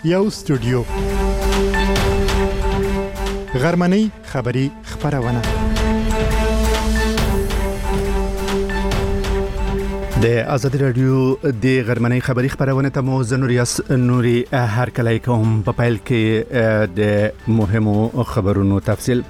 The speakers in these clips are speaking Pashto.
یو استودیو غرمنۍ خبری خبرونه د آزادی رادیو د غرمنۍ خبری خبرونه ته مو زنوریاس نوري هر کله کوم په پیل کې د مهمو خبرونو تفصیل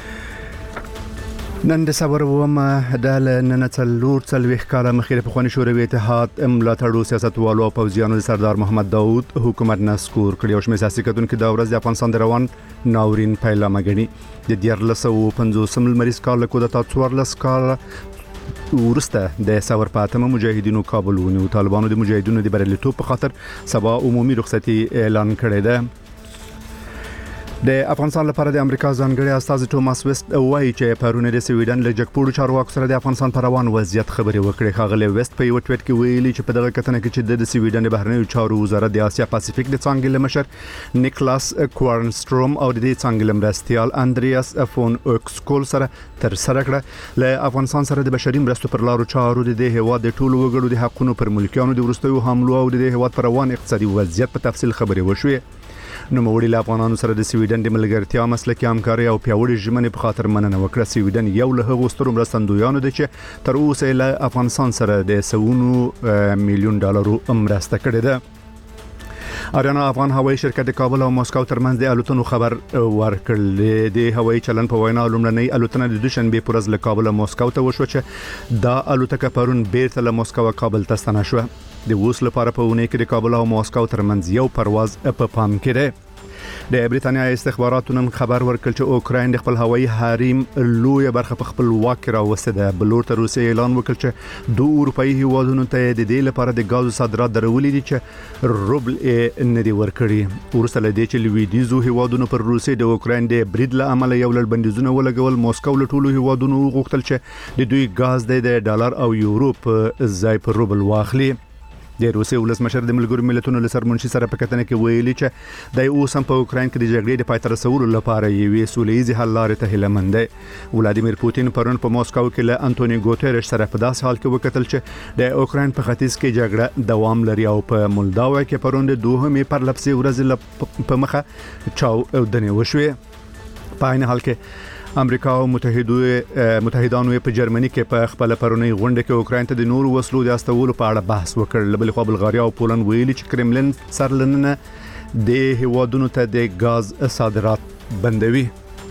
نن د صبروم د ننڅلور څلويخ کاله مخې په خواني شوروي اتحاد ملاتړو سیاستوالو او پوځیانو سردار محمد داوود حکومت نسکور کړی او شمه سیاسي کډون کې د ورځ د افغانستان د روان ناورین پیلامه غني د 1950 مریض کال کو د 14 کال ورسته د ساور پاتمه مجاهدینو کابل ونیو طالبانو د مجاهدینو د بریالیتوب په خاطر سبا عمومي رخصتي اعلان کړی ده د افغانستان لپاره د امریکا ځانګړي استاذ توماس وست وایي چې پرونه د سویډن له جګپوړو چارواکو سره د افغانستان پر روان وضعیت خبري وکړي خاغلی وست په یو ټویټ کې ویلي چې په دغه کتنه کې چې د سویډن د بهرنیو چارو وزارت د اسیا پاسفیک د څنګه مشر نیکلاس کوارنستروم او د څنګه مرستيال اندریاس فون اوکسکول سره تر سره کړه له افغانستان سره د بشري مرستو پر لارو چارو د هیواد د ټولو وګړو د حقونو پر ملکیانو د ورستیو حملو او د هیواد پر روان اقتصادي وضعیت په تفصیل خبري وشوي نو موړي له افغانانو سره د سویډن د ملګرتیا مسلکي همکاري او پیاوړي ژمنې په خاطر مننه وکړه سویډن یو له هغو سترو مرستندویانو دی چې تر اوسه له افغانستان سره د $100 میلیون مرسته کړې ده اریانا افغان هوایي شرکت د کابل او مسکو ترمنځ د الوتنو خبر ورکړل د هوایي چلن په وینا لومړنۍ الوتنه د دوشنبه پر ورځ له کابل او مسکو ته وشو چې دا الوتکه پرون بیرته له مسکو کابل ته ستنه شو د اوس لپاره په ونه کې د کابل او مسکو ترمنځ یو پرواز په پام کې ده د بریتانیا استخباراتو نن خبر ورکړ چې اوکراین د خپل هوایي حریم لوی برخه په خپل واک راوسته ده بلور تر اوسه اعلان وکړ چې دوه اروپאי هیوادونو ته د دې لپاره د غاز صادرات درولې دي چې روبل نه دی ورکړي ورسره د چې لویدیزو هیوادونو پر روسي د اوکراین د برید له عمل یو لړ بندیزونه ولګول مسکو له ټولو هیوادونو غوښتل چې د دوی غاز د ډالر او یورو په ځای پر روبل واخلي د روسي ولسمشر د ملګرو ملتونو له سرمنشي سره په کتنه کې ویلي چې د اوسم په اوکراین کې د جګړې د پای ته رسولو لپاره یوې سولهییزې حل لارې ته هیله مند دی ولادیمیر پوتین پرون په مسکو کې له انټونی ګوتریش سره په داس حال کې وکتل چې د اوکراین په ختیځ کې جګړه دوام لري او په مولداوا کې پرون د دوهمې پر لپسې ورځ په مخه چاو دنه وشوي په عین حال کې امریکا او متحدانو په جرمني کې په خپل پرونی غونډه کې اوکراین ته د نور وسلو د استولو په اړه بحث وکړ بل خو بلغاریا او پولند ویلي چې کرملین سرلنه د هیوادونو ته د غاز صادرات بندوي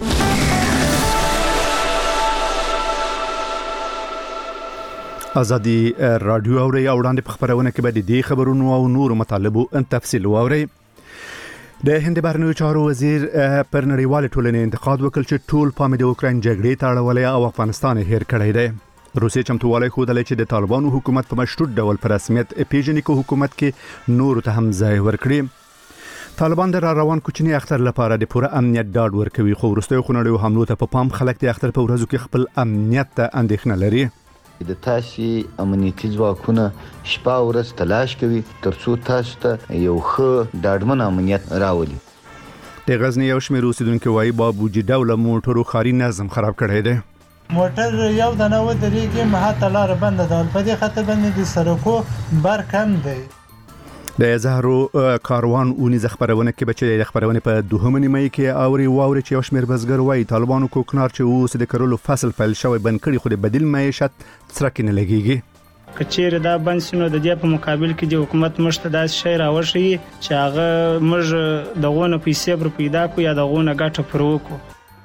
ازادي رادیو اوري اوړاندې په خبرونه کې به د خبرونو او نور مطالبو تفصیل واوري د هند بهرنیو چارو وزیر پر نړیوال ټولنې انتقاد وکړ چې ټول پام د اوکراین جګړې ته اړولې او افغانستان هیر کړی دی روسي چمتووالی خو د چې د طالبانو حکومت په مشروط ډول پر رسمیت پیژنې کو حکومت کې نور ته هم ځای ورکړي طالبان د روان کوچنی اختر لپاره د پوره امنیت ډاډ ورکوي خو ورستیو خنړیو حملو ته په پام خلک د اختر په ورځو کې خپل امنیت ته اندېښنه لري د تاسو امنیتي ځواکونه شپه ورځ تلاش کوي ترڅو تاسو ته یو ښه ډاډمن امنیت راولي د غزنی یو شمېر اوسیدونکو وايي بابوجي ډول موټرو خاري نظم خراب کړی دی موټر یو د نو درېږي مهاته لار بند ده په دې خاطر باندې د سړکو بار کم دی د زهرو کاروان اونې خبرونه کې بچي د خبرونه په دوهمه نیمه کې اوري چې یو شمېر بزګر وايي طالبانو کوکنار چې اوس د کرلو فصل پیل شوی بند کړي خو د بدیل معیشت سرک نه لګيږي کچېره دا بنسونو د دې په مقابل کې د حکومت مشته داس شی راوړي چې هغه موږ دغونه پیسې پر پیدا کو یا دغونه ګټه پر وکړو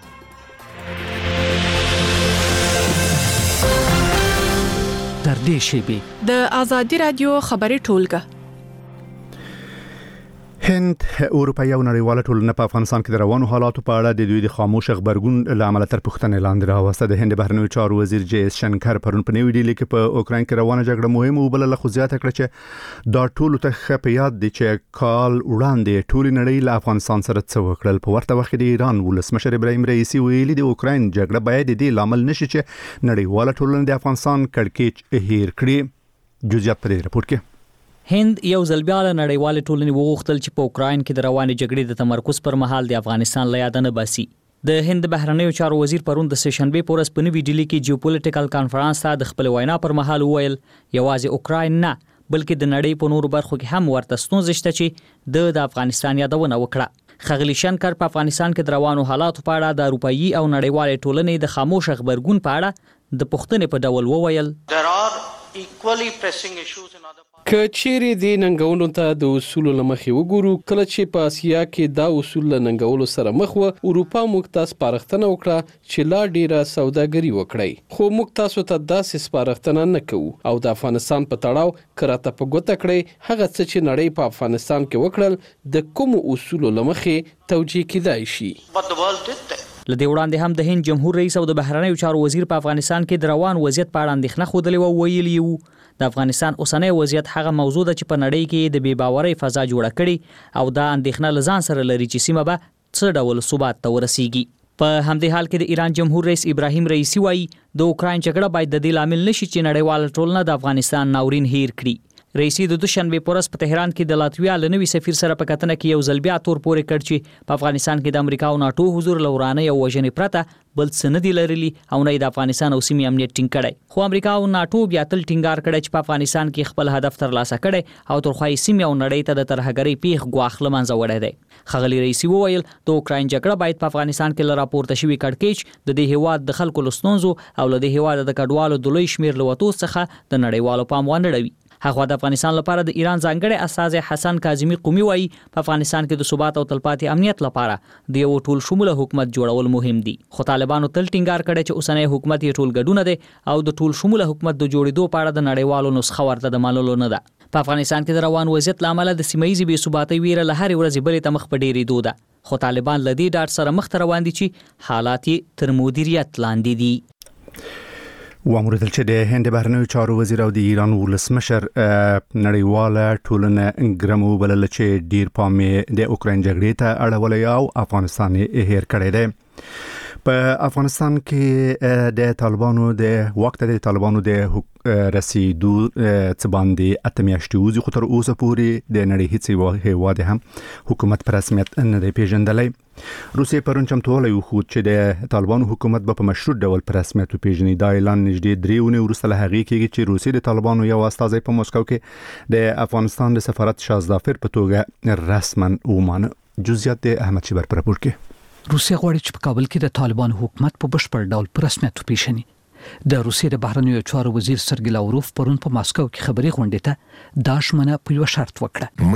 تر دې شی به د آزادی رادیو خبري ټولګه هند اروپאי او نړیواله ټولنه په افغانستان کې د روانو حالاتو په اړه د دوی د خاموش خبرګون لامل تر پښتنې لاندې راوسته د هند بهرنیو چارو وزیر جی اس شنکر پرون په نیو ډیلی کې په اوکراین کې روانه جګړه مهمه وبلله خو زیاته کړه چې دا ټول ته خپ یاد دي چې کال وړاندې ټول نړۍ له افغانستان سره څه وکړل په ورته وخت د ایران ولسمشر ابراهیم رئیسی ویلي د اوکراین جګړه باید د لامل نشي چې نړیواله ټولنه د افغانستان کړکېچ هیر کړي جزئیات په دې رپورت کې هند یو ځل بیا له نړیوال ټولنې وغوښتل چې په اوکراین کې د روانې جګړې د تمرکز پر مهال د افغانستان له یاد نه باسي د هند بهرنیو چارو وزیر پرون د سشنبه په ورځ په نوې ډیلی کې جیوپولیټیکل کانفرنس ته د خپل وینا پر مهال وویل یوازې اوکراین نه بلکې د نړۍ په نورو برخو کې هم ورته ستونزې شته چې د افغانستان یادونه وکړه. ښاغلي شنکر په افغانستان کې د روانو حالاتو په اړه د اروپایي او نړیوالې ټولنې د خاموش خبرګون په اړه د پوښتنې په ډول وویل که چیرې د ننګونو ته د اصول لمخې وګورو، کله چې په اسیا کې دا اصول ننګولو سره مخ و، اروپا موږ ته سپارښتنه وکړه چې لا ډیره سوداګري وکړي، خو موږ تاسو ته داسې سپارښتنه نه کوو او د افغانستان په تړاو کراته په ګوته کړی هغه څه چې نړۍ په افغانستان کې وکړل د کوم اصول لمخې توجیه کیدای شي. لدې وړاندې هم د هند جمهور رئیس او د بهرنیو چارو وزیر په افغانستان کې د روان وضعیت په اړه اندېښنه خوده او ویلي وو د افغانستان اوسنی وضعیت هغه موضوع ده چې په نړۍ کې د بې باورۍ فضا جوړه کړي او دا اندېښنه لزان سره لري چې سیمه به څه ډول ثبات ته ورسیږي. په همدې حال کې د ایران جمهور رئیس ابراهیم رئیسی وایي د اوکراین جګړه باید د دې لامل نشي چې نړیواله ټولنه د افغانستان ناورین هیر کړي. رئیسی د دوشنبه پورس په تهران کې د لاتویا لنوي سفیر سره په کتنه کې یو ځل بیا تور پورې کړ چې په افغانستان کې د امریکا او ناتو حضور لورانه او وژنې پرته بل څه نه دی لرلي او نه د افغانستان او سیمې امنیت ټینګ کړي. خو امریکا او ناتو بیا تل ټینګار کړي چې په افغانستان کې خپل هدف ترلاسه کړي او ترخوای سیمې او نړۍ ته د ترهګرۍ پیښ ګواښ لمنځه وړی دی. ښاغلي رئیسی وویل د اوکراین جګړه باید په افغانستان کې راپورته شوی کړکېچ د دې هیواد د خلکو لستونزو او له دې هیواد د کډوالو د لوی شمیر لوتو څخه د نړیوالو پام ونه ډوي. هغه د افغانستان لپاره د ایران ځانګړي استازي حسن کاظمی قومي وایي په افغانستان کې د ثبات او تلپاتې امنیت لپاره د یو ټول شموله حکومت جوړول مهم دي. خو طالبانو تل ټینګار کړی چې اوسنی حکومت یې ټول ګډونه دي او د ټول شموله حکومت د جوړېدو په اړه د نړیوالو نسخه ورته د منلو نه ده. په افغانستان کې د روان وضعیت لامل د سیمایي بې ثباتۍ ویره له هرې ورځې بلې ته مخ په ډېرېدو ده. خو طالبان له دې ډاډ سره مخ ته روان دي چې حالات تر مدیریت لاندې دي. واموردل چې د هند بهرنیو چارو وزیر او د ایران ولسمشر نړیواله ټولنه ګرمو بلل چې ډیر پام د اوکراین جګړې ته اړولی او افغانستان یې هیر کړی دی. په افغانستان کې د طالبانو د وخت د طالبانو د رسیدو څه باندې اتمیاشتي وزي خو تر اوسه پورې د نړۍ هیڅ هیواد هم حکومت په رسمیت نه دی پیژندلی. روسیې پرون چمتووالی وښود چې د طالبانو حکومت به په مشروط ډول په رسمیت وپیژني. دا اعلان نږدې 3 اونۍ وروسته له هغې کېږي چې روسیې د طالبانو یو استازی په مسکو کې د افغانستان د سفارت شازدافر په توګه رسما ومانه. جزئیات د احمد شیبر پر راپور کې. روسیه غواړي چې په کابل کې د طالبانو حکومت په بشپړ ډول په رسمیت وپیژني. د روسیې د بهرنیو چارو وزیر سرګی لاوروف پرون په ماسکو کې خبري غونډې ته دا ژمنه په یو شرط وکړه.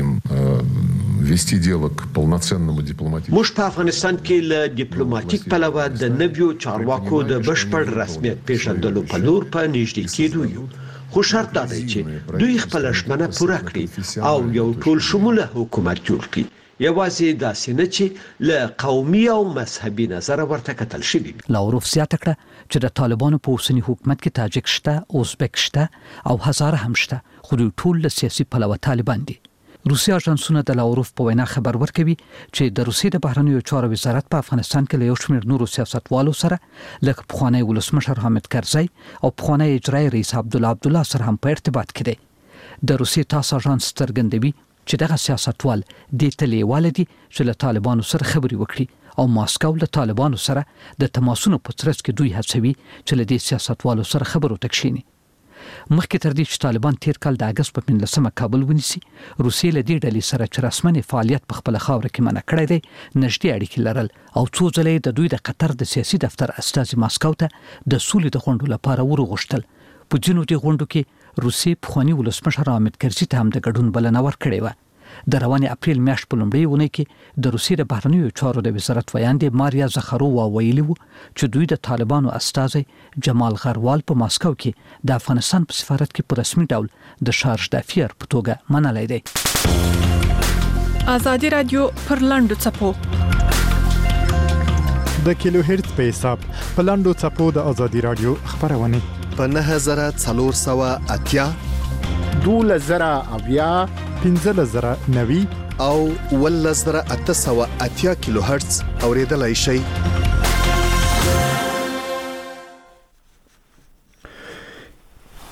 موږ په افغانستان کې له ډیپلوماټیک پلوه د نویو چارواکو د بشپړ رسمیت پیژندلو په لور په نږدې کېدو یو. خو شرط دا دی چې دوی خپل ژمنه پوره کړي او یو ټول شموله حکومت جوړ کړي. یوازې داسې نه چې له قومي او مذهبي نظر ورته کتل شوي. لاوروف زیاته کړه چې د طالبانو په اوسنی حکومت کې تاجک شته، ازبک شته او هزاره هم شته، خو دوی ټول له سیاسي پلوه طالبان دي. روسي اژانسونه د لاوروف په وینا خبر ورکوي چې د روسي د بهرنیو چارو وزارت په افغانستان کې له یو شمېر نورو سیاستوالو سره لکه پخوانی ولسمشر حامد کرزی او پخوانی اجرایي رئیس عبدالله سره هم په ارتباط کې دي. د روسي تاس اژانس څرګندوي چې دغه سیاستوال د تلیواله دي چې له طالبانو سره خبري وکړي او ماسکو له طالبانو سره د تماسونو په ترڅ کې دوی هڅوي چې له دې سیاستوالو سره خبرو تکشيني. مخکې تر دې چې طالبان تیر کال د اگست په 15 کابل ونیسي، روسیې له دې ډلې سره چې رسمي فعالیت په خپل خاور کې منع کړی دی نږدې اړیکې لرل او څو ځلې د دوی د قطر د سیاسي دفتر استازي ماسکو ته د سولې د غونډو لپاره ورغښتل. په ځینو د غونډو کې روسیې پخوانی ولسمشر حامد کرزي ته هم د ګډون بلنه ورکړې و. د روانې اپریل میاشت په لومړۍ اونۍ کې د روسیې د بهرنیو چارو د وزارت ویاندې ماریا زخارووا ویلي وو چې دوی د طالبانو استازي جمال غروال په ماسکو کې د افغانستان په سفارت کې په رسمي ډول د شارژ دافیر په توګه منلای دی. آزادي رادیو پر لاندو چپو د کیلو هرتز په حساب په لاندو چپو د آزادي رادیو خبرونه په 9480 2000 15,090 او 1880 کیلو هرتز اوریدلای شي.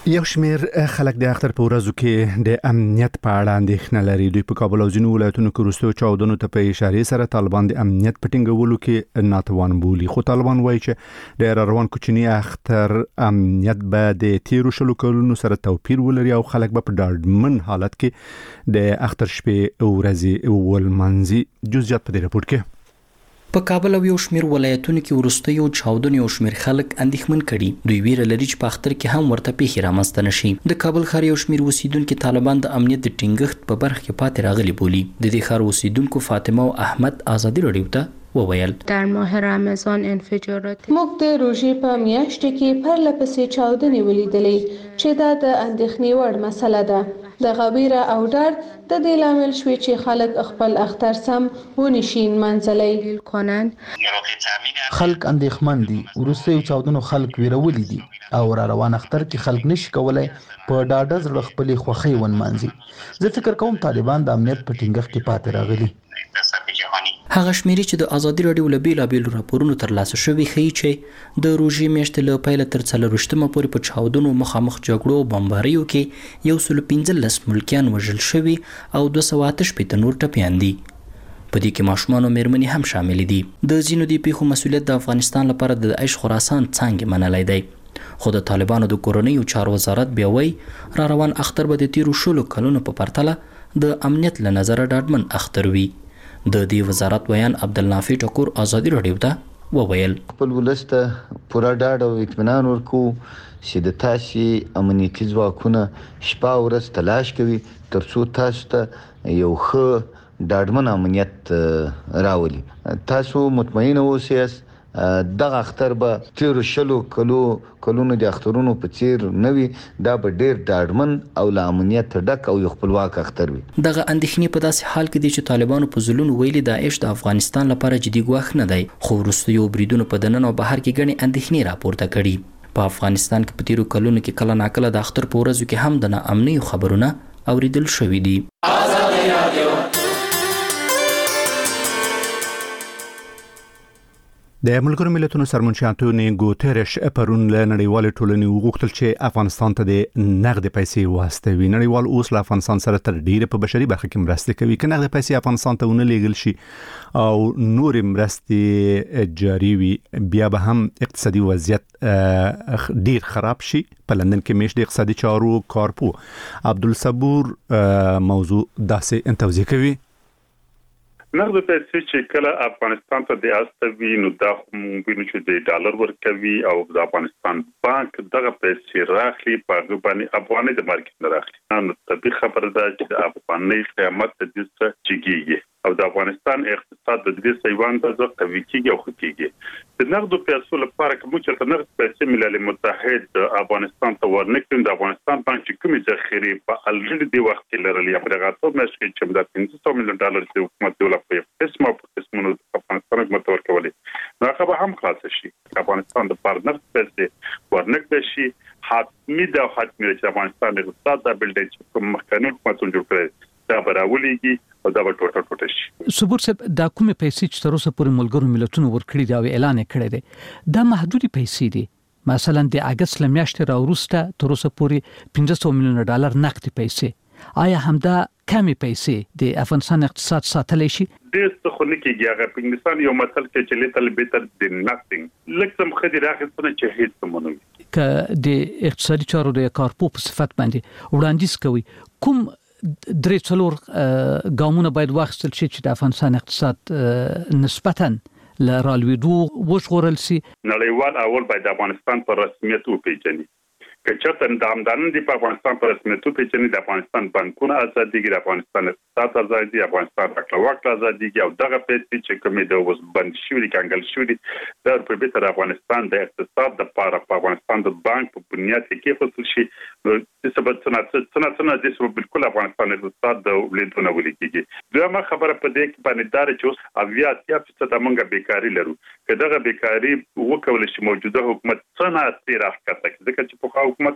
یو شمیر خلک د اختر په ورځو کې د امنیت په اړه اندېښنه لري. دوی په کابل او ځینو ولایتونو کې وروستیو چاودنو ته په اشاره سره طالبان د امنیت په ټینګولو کې ناتوان بولي. خو طالبان وایي چې د روان کوچنی اختر امنیت به د تیرو شلو کلونو سره توپیر ولري او خلک به په ډاډمن حالت کې د اختر شپې ورځې ولمنځي. جزئیات په دې راپور کې. په کابل او یو شمیر ولایتونو کې وروستیو چاودنو یو شمیر خلک اندېښمن کړي. دوی ویره لري چې په اختر کې هم ورته پیښې رامنځته نشي. د کابل ښار یو شمیر اوسیدونکو طالبان د امنیت د ټینګښت په برخه کې پاتې راغلي بولي. د دې ښار اوسیدونکو فاطمه او احمد ازادي رادیو ته وویل در ماه رمضان انفجارات موږ د روژې په میاشت کې پرلپسې چاودنې ولیدلې چې دا د اندېښنې وړ مسله ده. د غویره او ډر د دې لامل شوی چې خلک خپل اختر سم ونشین منځلي کنن. خلک اندېښمن دي. وروسته چاودنو خلک ویرولي دي او را روان اختر کې خلک نشي کولای په ډاډه زړه خپل خوخي ونمانځي. زه فکر کوم طالبان د امنیت په ټینګښت کې پاتې راغلي. هغه شمیرې چې د ازادي رادیو له بیلابیلو راپورونو ترلاسه شوي ښیي چې د روژې میاشتې له پیله تر 24مه پورې په چاودنو مخامخ جګړو او بمباریو کې 115 ملکیان وژل شوي او 208 نور ټپیان دي. په دې کې ماشومان او مېرمنې هم شامل دي. د ځینو دې پیښو مسؤلیت د افغانستان لپاره د عیش خراسان څنګه منلای دی. خو د طالبانو د کورنۍ او چارو وزارت بیا وایي را روان اختر به د تیرو شلو کلونو په پرتله د امنیت له نظره ډاډمن اختر وي. د دې وزارت بیان عبدالنافع ټکور ازادي رادیو ته وویل خپل ولسته پوره ډاډ او اطمینان ورکو چې د تاسې امنیتي ځواکونه شپه او ورځ تلاش کوي ترڅو تاسو ته یو ښه ډاډمن امنیت راولي. تاسو مطمئن اوسئ دغه اختر به تیر شلو کلونو د اخترونو په څیر نه وي. دا به ډیر ډاډمن او له امنیت ډک او یو خپلواک اختر وي. دغه اندېښنې په داسې حال کې دي چې طالبانو په ځلونو ویلي داعش د افغانستان لپاره جدي ګواښ نه دی. خو وروستیو بریدونو په دننه او بهر کې ګڼې اندېښنې راپورته کړي. په افغانستان کې په تیرو کلونو کې کله ناکله د اختر په ورځو کې هم د ناامنیو خبرونه اوریدل شوي دي. د ملګرو ملتونو سرمنشي انټونیو ګوتریش پرون له نړیوال ټولنې وغوښتل چې افغانستان ته د نقد پیسې واستوي. نړیوال اوس له افغانستان سره تر ډیره په بشري برخه کې مرسته کوي. که نقد پیسې افغانستان ته ونه لیږل شي او نور مرستې جاري وي بیا به هم اقتصادي وضعیت ډیر خراب شي. په لندن کې میش د اقتصادي چارو کارپو عبدالصبور موضوع داسې توضیح کوي. نقد پیسې چې کله افغانستان ته د استوي نو دا وینو چې د ډالر ورکوي او د افغانستان بانک دغه پیسې راخلي په غوښنه افغاني د مارکیټ نه راخلي. نو طبيعي خبره ده چې د افغاني قیمت د دې څخه چګيږي او د افغانستان اقتصاد د دې سیوان ته ځکه قوي کیږي او خکېږي. د نقد پیسو لپاره کوم چې نقد پیسې ملل متحد افغانستان ته ورنکړي د افغانستان بانک چې کومې ذخیره په الریډي د وخت کې لرلې په دغه څو مشکل چې د 500 میلیون ډالر د حکومت دولت په قسمه افغانستان حکومت ورکولې نو هغه به هم خلاص شي. افغانستان د پارتنر پیسې ورنکړي شي حتمی د چې افغانستان د اقتصاد د بلډ چې کوم مخکنی حکومتونه جوړ کړي دا براولېږي او دا به ټوټه شي. صبور صاحب دا کومه پیسې چې تر اوسه پورې ملګرو ملتونو ورکړي دا اعلان کړی دی دا محدودي پیسې دي. مثلا د اگست لمیاشتې راوروسته تر اوسه پورې 500 میلیون ډالر نقدي پیسې. آیا همدا کمی پیسې د افغانستان اقتصاد ساتلی شي؟ د څه نه کېږي. هغه په انګلیسي یو مثل کې چې لیتل بیتر د نثینګ لکه خدي راخصونه چې هیڅ څه نه وي. که د اقتصادي چارو د کارپو په صفت باندې وړاندیز کوي کوم درې څلور ګامونه باید واخیستل شي چې د افغانستان اقتصاد نسبتاً لرالویدو وژغورل شي؟ نړیوال اول باید افغانستان په رسمیت وپیژني. که چېرته د آمدنی د افغانستان په رسمیت وپیژني د افغانستان بانکونه ازاديږي د افغانستان اقتصاد ازادي افغانستان راکړه ازاديږي او دغه پیسې چې کومې د اوس بند شوی کانګل شوی د په بیتر افغانستان د اقتصاد د لپاره په افغانستان د بانک په بنیاد کې فصل شي د سبب څنګه د سبب بالکل افغانستان اقتصاد د ولیدونه ولیکيږي. دغه خبره په دې کې باندې دار چې اوس اویا 30% موږ بیکاری لرو. که دغه بیکاری وکول شي موجوده حکومت څنګه تیر راځي ځکه چې په حکومت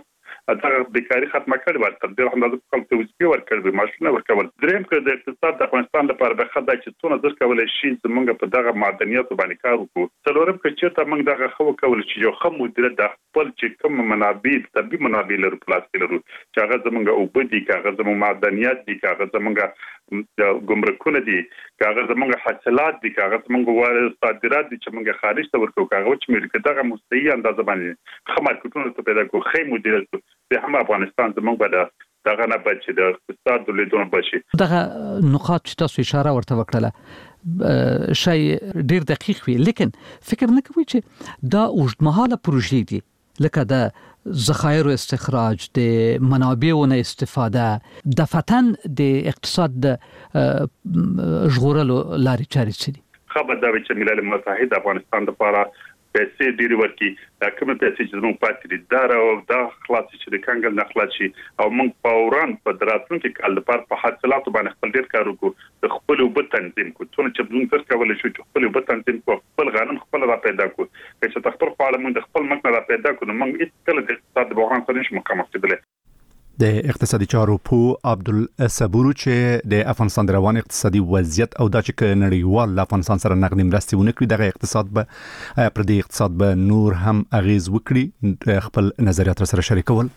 دا بیکاری ختمه کړي ورته د اندازې خپل توسعه ورکړي ماشینه ورکول دریم کې د اقتصاد د افغانستان لپاره به خدای چې څونه ځکه کولای شي زمونږ په دغه معدنیات باندې کار وکړو څلورم کې چې ته موږ دغه خو کول چې یو خمو مدیریت د خپل چې کوم منابع طبي منابع لرو پلاس لرو چې هغه زمونږ او بدی کاغذ زمونږ معدنیات دي کاغذ زمونږ ګمرکونه دي کاغذ زمونږ حاصلات دي کاغذ زمونږ صادرات دي چې موږ خارج ته ورکو کاغذ چې موږ دغه مستقیم اندازه باندې خمارکټونه ته پیدا کوو خې مدیریت به هم افغانستان زمونږ به دغه نه بچي د اقتصاد د لیدونو بچي دغه نقاط چې تاسو اشاره ورته وکړه شای ډیر دقیق وي لیکن فکر نه کوي چې دا اوږدمهاله پروژې دي لکه د ذخایر استخراج د منابعونو استفاده د فتن د اقتصاد د ژغورلو لارې چارې څه دي خبر دا چې ملل متحد افغانستان لپاره پیسې ډېری ورکي دا کوم پیسې چې موږ پاتې دي دا او دا خلاص چې د کانګل نه خلاص شي او موږ فوران په دراتونکو کال لپاره په حاصلاتو باندې خپل ډېر کار وکړو د خپل وبد تنظیم کو څونه چې موږ تر کولای شو چې خپل وبد تنظیم کو خپل غنم خپل را پیدا کو چې تخپل خپل موږ د خپل مکنه را پیدا کو موږ هیڅ کله د اقتصاد بحران سره نشو مقاومت کولای د اقتصادي چارو پو عبدالصبور چې د افغانستان د روان اقتصادي وضعیت او د چې نړیوال افغانستان سره نقدي مرستې ونه کړي دغه اقتصاد به پر دې اقتصاد به نور هم اغیز وکړي خپل نظریات سره شریکول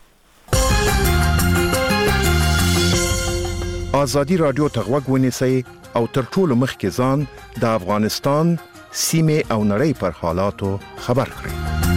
ازادي رادیو تغوږ ونیسئ او تر ټولو مخکې ځان د افغانستان سیمه او نړۍ پر حالاتو خبر کړئ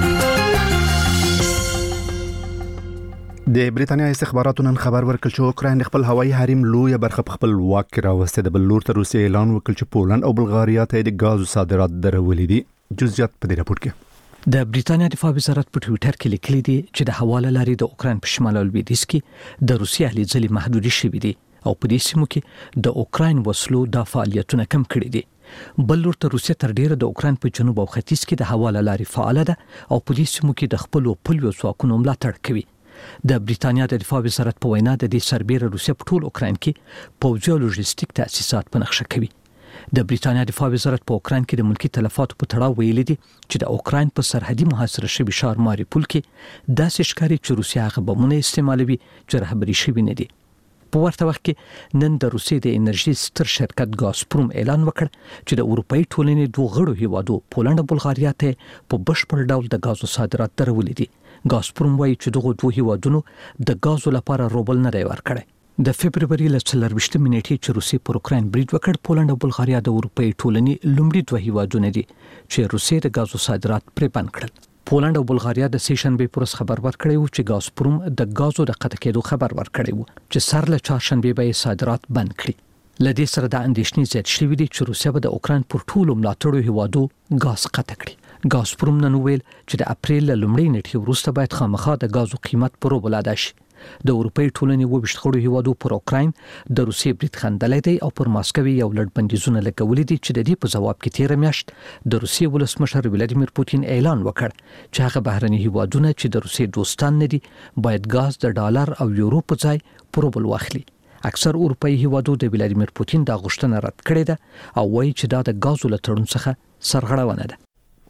د بریتانیا استخباراتو نن خبر ورکړ چې اوکراین خپل هوایي حریم لوی برخه خپل واک کې راوسته د بل لور ته روسیې اعلان وکړ چې پولند او بلغاریا ته د غاز صادرات درولې دي جزئیات په دې راپور کې د بریتانیا دفاع وزارت په ټوئیټر کې لیکلي دي چې د حواله لارې د اوکراین په شمال او لویدیځ کې د روسیې اهلي ځلې محدود شوي دي او په دې سیمو کې د اوکراین وسلو د فعالیتونو کم کړي دي بل لور ته روسیه تر ډیره د اوکراین په جنوب او ختیځ کې د حواله لارې فعال ده او په دې سیمو کې د خپل پولیو ځواکونو ملاتړ کوي د بریتانیا د دفاع وزارت په وینا د دې سربېره روسیه په ټول اوکراین کې پوځي او لوجستیک تاسیسات په نقشه کوي د بریتانیا دفاع وزارت په اوکراین کې د ملکی تلفاتو په تړاو ویلي دي چې د اوکراین په سرحدي محاصره شوی ښار ماریپول کې داسې ښکاري چې روسیه هغه بمونه استعمالوي چې رهبري شوی نه دي په ورته وخت کې نن د روسیې د انرژي ستر شرکت غازپروم اعلان وکړ چې د اروپאי ټولنې دوه غړو هیوادو پولند او بلغاریا ته په بشپړ ډول د غازو صادرات درولې دي غازپروم وايي چې دغه دوه هیوادونو د غازو لپاره روبل نه دی ورکړی د فبرवरी ل 24 نیټې چې روسیې پر اوکراین برید وکړ پولند او بلغاریا د اروپאי ټولنې لومړي دوه هیوادونه دي چې روسیې د غازو صادرات پرې بند کړل پولند او بلغاریا د سیشنبه پرس خبر ورکړی و چې غازپروم د غازو د قطع کېدو خبر ورکړی و چې سر له چهارشنبه به صادرات بند کړي لدې سره د اندېښنې زیات شوې دي چې روسیه به د اوکراین پر ټولو ملاتړو هیوادو غاز قطع کړي غازپروم نن ویل چې د اپریل لومړۍ نیټې وروسته باید خامخا د غازو قیمت پر وبلاده شي د اروپאי ټولنې وبشت خړو هیوادو پر اوکراین د روسیې برید خندلې دی او پر ماسکو یو لړ بندیزونه لګولې دي چې د دې په جواب کې تیر میاشت د روسیې ولسمشر ولادیمیر پوتین اعلان وکړ چې هغه بهرني هیوادونه چې د روسیې دوستان نه دي باید غاز د ډالر او یورو په ځای پر وبل واخلي اکثر اروپאי هیوادو د ولادیمیر پوتین د غوښتنه رد کړې ده او وایي چې دا د غازو له تړون څخه سرغړونه ده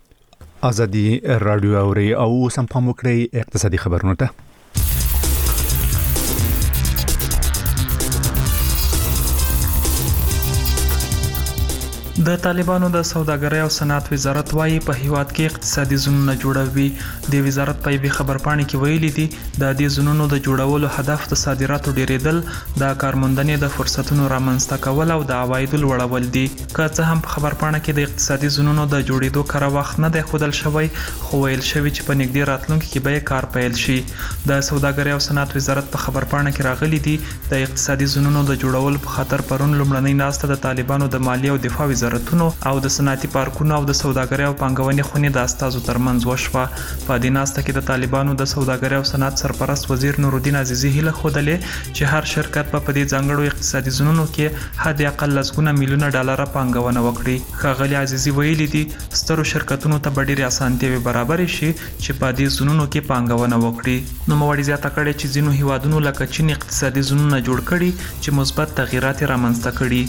ازادي رادیو اوري او سم پام وکړئ اقتصادي خبرونه ته د طالبانو د سوداګرۍ او صنعت وزارت وايي په هیواد کې اقتصادي زونونه جوړوي د وزارت په یوه خبرپاڼه کې ویلي دي د دې زونونو د جوړولو هدف د صادراتو ډیریدل د کارموندنې د فرصتونو رامنځته کول او د عوایدو لوړول دي که څه هم په خبرپاڼه کې د اقتصادي زونونو د جوړېدو کار وخت نه دی ښودل شوی خو ویل شوی چې په نږدې راتلونکي کې به کار پیل شي د سوداګرۍ او صنعت وزارت په خبرپاڼه کې راغلي دي د اقتصادي زونونو د جوړولو په خاطر پرون لومړنۍ ناسته د طالبانو د مالیې او دفاع وزارتونو او د صنعتي پارکونو او د سوداګرۍ او پانګونې خونې د استازو ترمنځ وشوه په دې ناسته کې د طالبانو د سوداګرۍ او صنعت سرپرست وزیر نورالدین عزیزی هیله خوده چې هر شرکت په دې ځانګړو اقتصادي زونونو کې حد اقل لسګونه میلیونه ډالر پانګونه وکړي ښاغلي عزیزی ویلي دي سترو شرکتونو ته ډېرې اسانتیاوې برابر شي چې په دې زونونو کې پانګونه وکړي نو موړي زیاته کړي چې ځینو هیوادونو لکه چین اقتصادي زونونه جوړ کړي چې مثبت تغیرات رامنځته کړي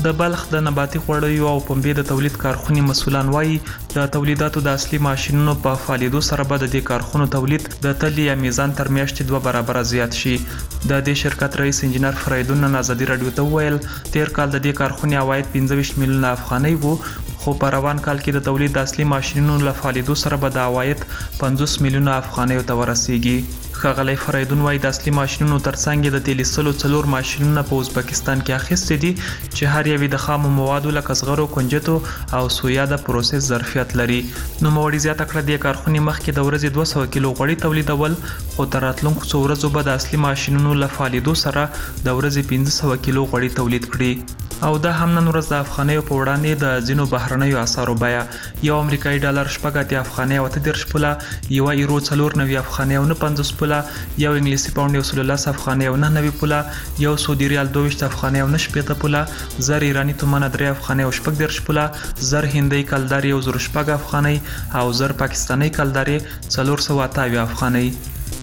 د بلخ د نباتي خوړیو او پنبې د تولید کارخونې مسولان وایي د تولیداتو د اصلي ماشینونو په فعالیدو سره به د دې کارخونو تولید د تل یا میزان تر میاشتې 2 برابره زیات شي. د دې شرکت رئیس انجنیر فریدون آزادي رادیو ته وویل تیر کال د دې کارخونې عواید 15 میلیونه افغانۍ وو، خو په روان کال کې د تولید د اصلي ماشینونو له فعالیدو سره به د عواید 50 میلیونه افغانۍ ته ورسیږي. ښاغلی فریدون وایي د اصلي ماشینونو ترڅنګ د تیل ایستلو 4 ماشینونه په ازبکستان کې اخیستي دي چې هر یو د خامو موادو لکه زغرو، کنجدو او سویا د پروسس ظرفیت لري. نوموړي زیاته کړه د کارخونې مخکې د ورځې 200 کیلو غوړي تولیدول، خو تر راتلونکو څو ورځو به د اصلي ماشینونو له فعالیدو سره د ورځې 1500 کیلو غوړي تولید کړي. او دا هم نن ورځ د افغانیو په وړاندې د ځینو بهرنیو اسعارو بیه یو امریکایي ډالر 8 افغانۍ او 30 پوله، یو یورو 94 افغانۍ او 50 پوله، یو انګلیسي پاوند 110 افغانۍ او 99 پوله، یو سعودي ریال 22 افغانۍ او 90 پوله، زر ایرانی تومان 3 افغانۍ او 14 پوله، زر هندۍ کلداري 1004 افغانۍ او زر پاکستاني کلداري 428 افغانۍ.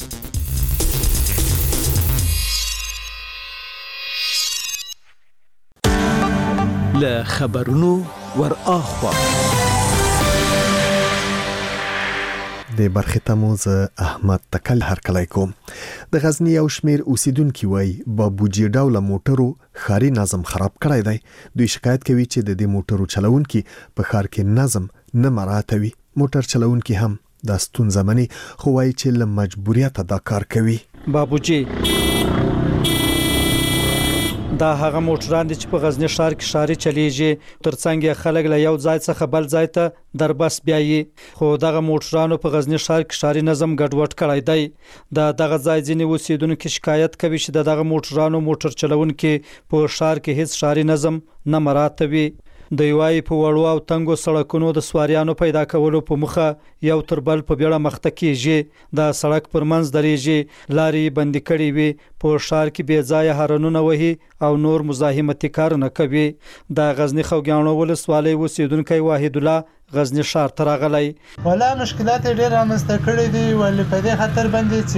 له خبرونو ور اخوا د برخې تموز احمد تکل هرکلی کوم. د غزنی یو شمیر اوسیدونکو وای بابوجي ډول موټرو ښاري نظم خراب کړی دی. دوی شکایت کوي چې د دې موټرو چلونکي په ښار کې نظم نه مراعاتوي. موټر چلونکي هم د ستونزه مني، خو وایي چې له مجبوریت دا کار کوي. بابوجي دا هغه موټران دي چې په غزنی ښار کې ښاري چلیږي، ترڅنګ خلک له یو ځای څخه بل ځای ته دربس بیایي، خو دغه موټرانو په غزنی ښار کې ښاري نظم ګډوډ کړی دی. دغه ځای ځینې اوسیدونکو شکایت کوي چې دغه موټرانو موټر چلونکي په ښار کې هیڅ ښاري نظم نه مراعاتوي. د یوای په وړو او تنګو سړکونو د سواریانو پیدا کولو په مخه یو تر بل په بیړه مخته کیږي، د سړک پر منځ درېږي، لارې بندي کړي وي، په ښار کې بې ځایه هارنونه وهي او نور مزاحمتي کارونه کوي. د غزنی خوږیاڼو ولسوالۍ اوسیدونکی واحد الله غزنی ښار ته راغلی. ولا مشکلات ډېر رامنځته کړي دي، ولې په دې خاطر باندې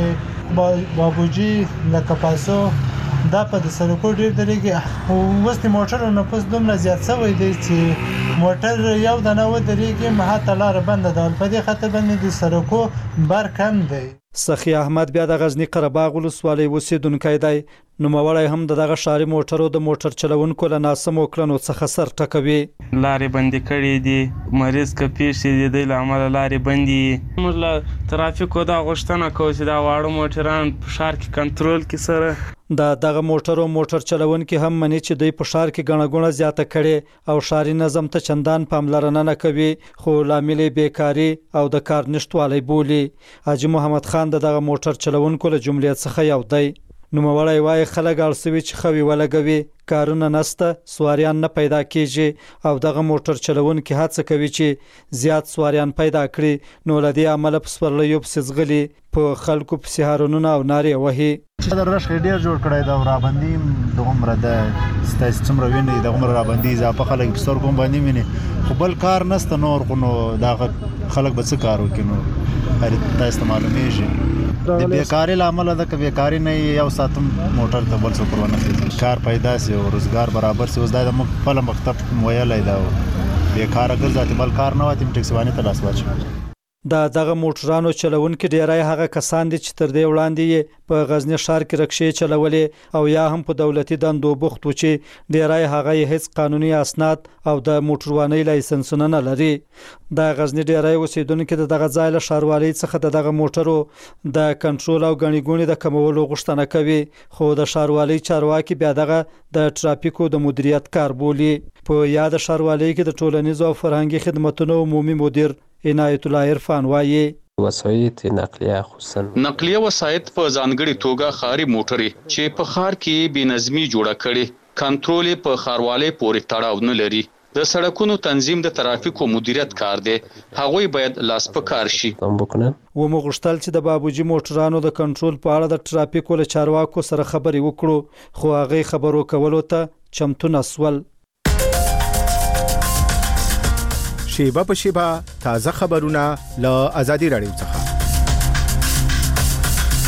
چې بابوجي لکه پاسو دا په د سړکو ډېر درېږي، او اوس د موټرو نفوس دومره زیات شوی دی چې موټر یو دانه ودرېږي مهاته لاره بنده ده. په دې خاطر باندې د سړکو بار کم دی. سخی احمد بیا د غزنی قرهباغ ولسوالۍ اوسیدونکی دی. نوموړی هم دغه ښاري موټرو د موټر چلونکو له ناسمو کړنو څخه سر ټکوي. لارې بندي کړي دي، مریض که پیښې دي د عمله لارې بندي. موږ له ترافیکو دا غوښتنه کوو چې دا واړه موټران په ښار کې کنټرول کړي سره. دغه موټر چلونکي هم مني چې دوی په ښار کې ګڼه ګوڼه زیاته کړي او ښاري نظم ته چندان پاملرنه نه کوي، خو لامل بیکاري او د کار نشټوالی بولي. حاجي محمد خان دغه موټر چلونکو له جملې څخه یو دی. نوموړی وایي خلک اړ سوي چې خوي ولګوي، کارونه نسته، سواریان نه پیدا کیږي او دغه موټر چلونکي هڅه کوي چې زیات سواریان پیدا کړي، نو له دې امله په سورلیو پسې ځغلي، په خلکو پسې هارنونه او نارې وهي. د رشخ ډیر جوړ کړی دا رابندي دغه د ستاسو څومره ویني دغه رابندي اضافه خلک په سترګو باندې ویني، خو بل کار نسته نور، خو نو دا خلک به څه کار وکړي؟ نو هر تاسو معلومیږي د بیکاری لامل ده که بیکاری نه یو ساتم موټر ته بل څه پرونه کار پیدا سي او روزګار برابر سي. اوس دا د خپل مکتب ویلای دا بیکاره ګرځي، بل کار نه واتم ټیکسوانی ته لاس واچو. دغه موټرانو چلونکي ډیری هغه کسان دي چې تر دې وړاندې په غزنی ښار کې رکشې چلولې او یا هم په دولتي دندو بوخت و چې ډیری هغه هیڅ قانوني اسناد او د موټروانۍ لایسنسونه نه لري. د غزنی ډیری اوسیدونکو دغه ځای له ښاروالۍ څخه دغه موټرو د کنټرول او غنی ګونی د کمولو غوښتنه کوي، خو د ښاروالۍ چارواکي بیا دغه د ټرافیکو د مدیریت کار بولي. په یاد ښاروالۍ کې د ټولنیزو او فرهنګي خدماتو عمومي مدیر عنایت الله عرفان وایي وسایط نقلیه خصوصا نقلیه وسایط په ځانګړي توګه ښاري موټرې چې په ښار کې بېنظمي جوړه کړي، کنټرول په ښاروالۍ پورې تړاو نه لري. د سړکونو تنظیم د ترافیکو مدیریت کار دی، هغوی باید لاس په کار شي. و مغشتل چې د بابوجي موټرانو د کنټرول په اړه د ترافیکو له چارواکو سره خبرې وکړو، خو هغه خبرو کولو ته چمتو نسول. شیبه په شیبه تازه خبرونه له آزادي رادیو څخه.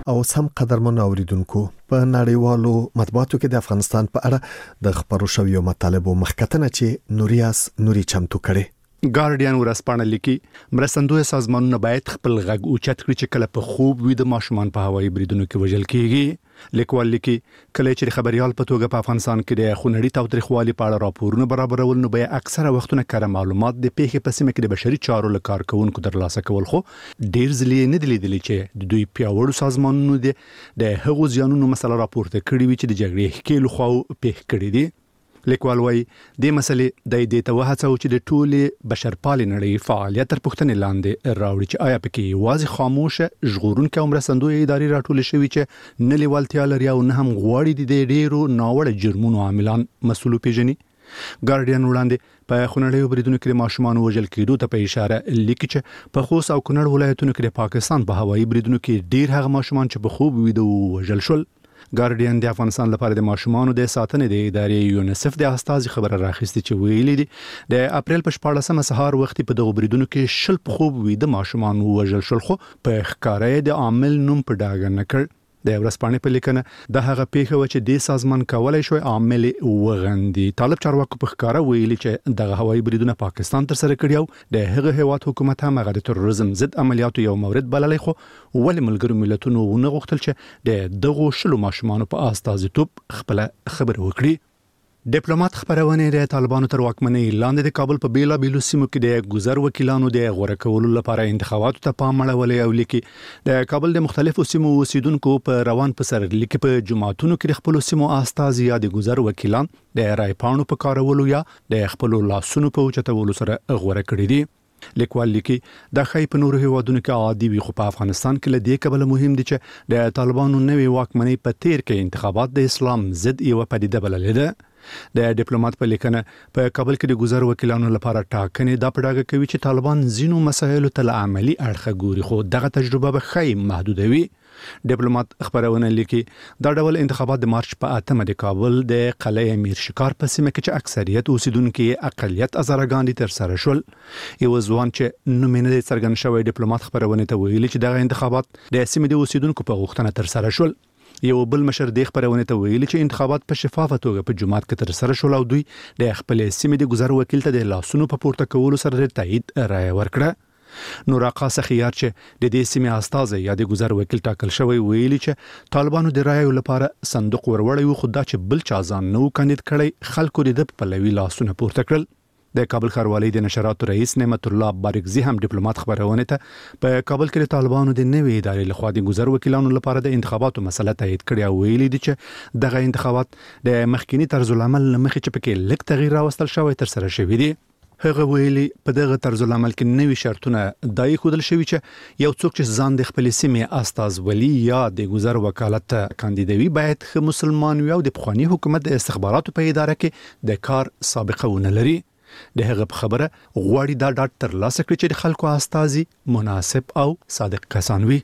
او سم قدرمن اوریدونکو په نړیوالو مطبوعاتو کې د افغانستان په اړه د خبرو شویو مطالبو مخکتنه چې نوري چمتو کړي. ګارډین ورسپانه لیکي مرستندوی سازمانونه باید خپل غږ اوچت کړي چې کله په خوب وي د ماشومان په هوایي بریدونو کې وژل کیږي. لیکوال لیکي کله چې خبريال په توګه په افغانستان کې د خونړي تاوتریخوالي په اړه راپورونه برابرول نو به اکثره وختونه کار معلومات د پیښې په سیمه کې د بشري چارو لکار کوونکو ترلاسه کول خو ډیر ځلې نه دي لیدلې چې د دوی پیاوړو سازمانونو د هغو زیانونو مسله راپورته کړې وي چې د جګړې ښکېلو خو پیښ کړې دي. لیکوال وايي د مسلې د دې ته وهڅو چې د ټولې بشرپالې نړۍ فعالیت تر پوښتنې لاندې راوړي چې آیا پکې واځي خاموشه ژغورونکو مرستندوی ادارې راټول شوي چې نه لیوالتیا لري او نه هم غواړي د ډېرو ناوړه جرمونو عاملان مسؤل پیژني. ګارډین وړاندې په خونړیو بریدونو کې ماشومان وژل کېدو ته په اشاره لیکي چې په خوست او کونړ ولایتونو کې د پاکستان په هوایي بریدونو کې ډېر هغه ماشومان چې په خوب ویده وژل شول. ګارډین د افغانستان لپاره د ماشومانو د ساتنې د ادارې یونیسف د استازي خبره راخستې چې ویلي دي د اپریل په 14مه سهار وخت په دغه بریدونو کې شل په خوب ویده ماشومان وژل شول خو په ښکارې د عامل نوم په ډاګه نه کړ. د ورسپانې په لیکنه د هغه پیښه و چې د سازمان کولای شوی عامل وغندي. طالب چارواکو په ښکارا ویلي چې دغه هوایي بریدونه پاکستان تر سره کړی او د هغه هیواد حکومت هم هغه د تروریزم ضد عملیاتو یو مورد بللی خو ولې ملګرو ملتونو ونه غوښتل چې د دغه شلو ماشومان په استازیتوب خپل خبر وکړي. ډیپلوماټ خبرونه د طالبانو تر واکمنۍ لاندې د کابل په بیلا بیلو سیمو کې د ګذر وکیلانو د غوړه کولو لپاره انتخاباتو ته پام اړولې او لیکي د کابل د مختلفو سیمو اوسیدونکو په روان پسر لیکي په جماعتونو کې خپل سیمو استازي یا د ګذر وکیلان د رای پاڼو په کارولو یا د خپل لاسونو په اوچتولو سره غوړه کړی دي. لیکوال لیکي د خای په نورو هیوادونو کې عادي وي خو په افغانستان کې له دې کبل مهم دي چې د طالبانو نوې واکمنۍ په تیر کې انتخابات د اسلام ضد یو پدیده بللې ده. د ډیپلوماټ په لیکنه په کابل کې د ګذر وکیلانو لپاره ټاکنې د پړاګه کوي چې طالبان زینو مسایلو ته عملی اړخ ګوري خو دغه تجربه به خای محدودوي. ډیپلوماټ خبرونه لیکي دا ډول انتخابات د مارچ په 8مه د کابل د قلعه امیر شکار په سیمه کې چې اکثریت اوسیدونکو اقلیت ازارګان دي تر سره شول. یو ځوان چې نومینه د څرګند شوی ډیپلوماټ خبرونه ته ویلي چې دغه انتخابات د سیمه د اوسیدونکو په غوښتنه تر سره شول. یو بل مشر د خبرونه ته ویلي چې انتخابات په شفافه توګه په جماعت کې تر سره شول او دوی د خپل سیمې د ګذر وکیل ته د لاسونو په پورته کولو سره تایید رائے ورکړه. نور آقا سخیار چې د دې سیمې استازي یا د ګذر وکیل ټاکل شوی ویلي چې طالبانو د رائے لپاره صندوق وروړی خو دا چې بل چا ځان نو کاندید کړي خلکو د پلوي لاسونه پورته کړل. د کابل ښاروالۍ د نشراتو رئیس نعمت الله بارکزی هم ډیپلوماټ خبرونه ته په کابل کې د طالبانو د نوې ادارې لخوا د ګذر وکیلانو لپاره د انتخاباتو مسله تایید کړي او ویلي دي چې دغه انتخابات د مخکینی طرز العمل لمخې چې پکې لږ تغییر راوستل شوی تر سره شوی دی. هغه ویلي په دغه طرز العمل کې نوې شرطونه دای خودل شوی چې یو څوک چې ځان د خپل سیمې استاز ولی یا د ګذر وکالت کاندیدوي باید خو مسلمان وي او د پخوانی حکومت د استخباراتو په اداره کې د کار سابقه ونه لري. د هغه خبره غواړي دا ډاټ تر لاسه کړي چې د خلکو استازي مناسب او صادق کسان وي.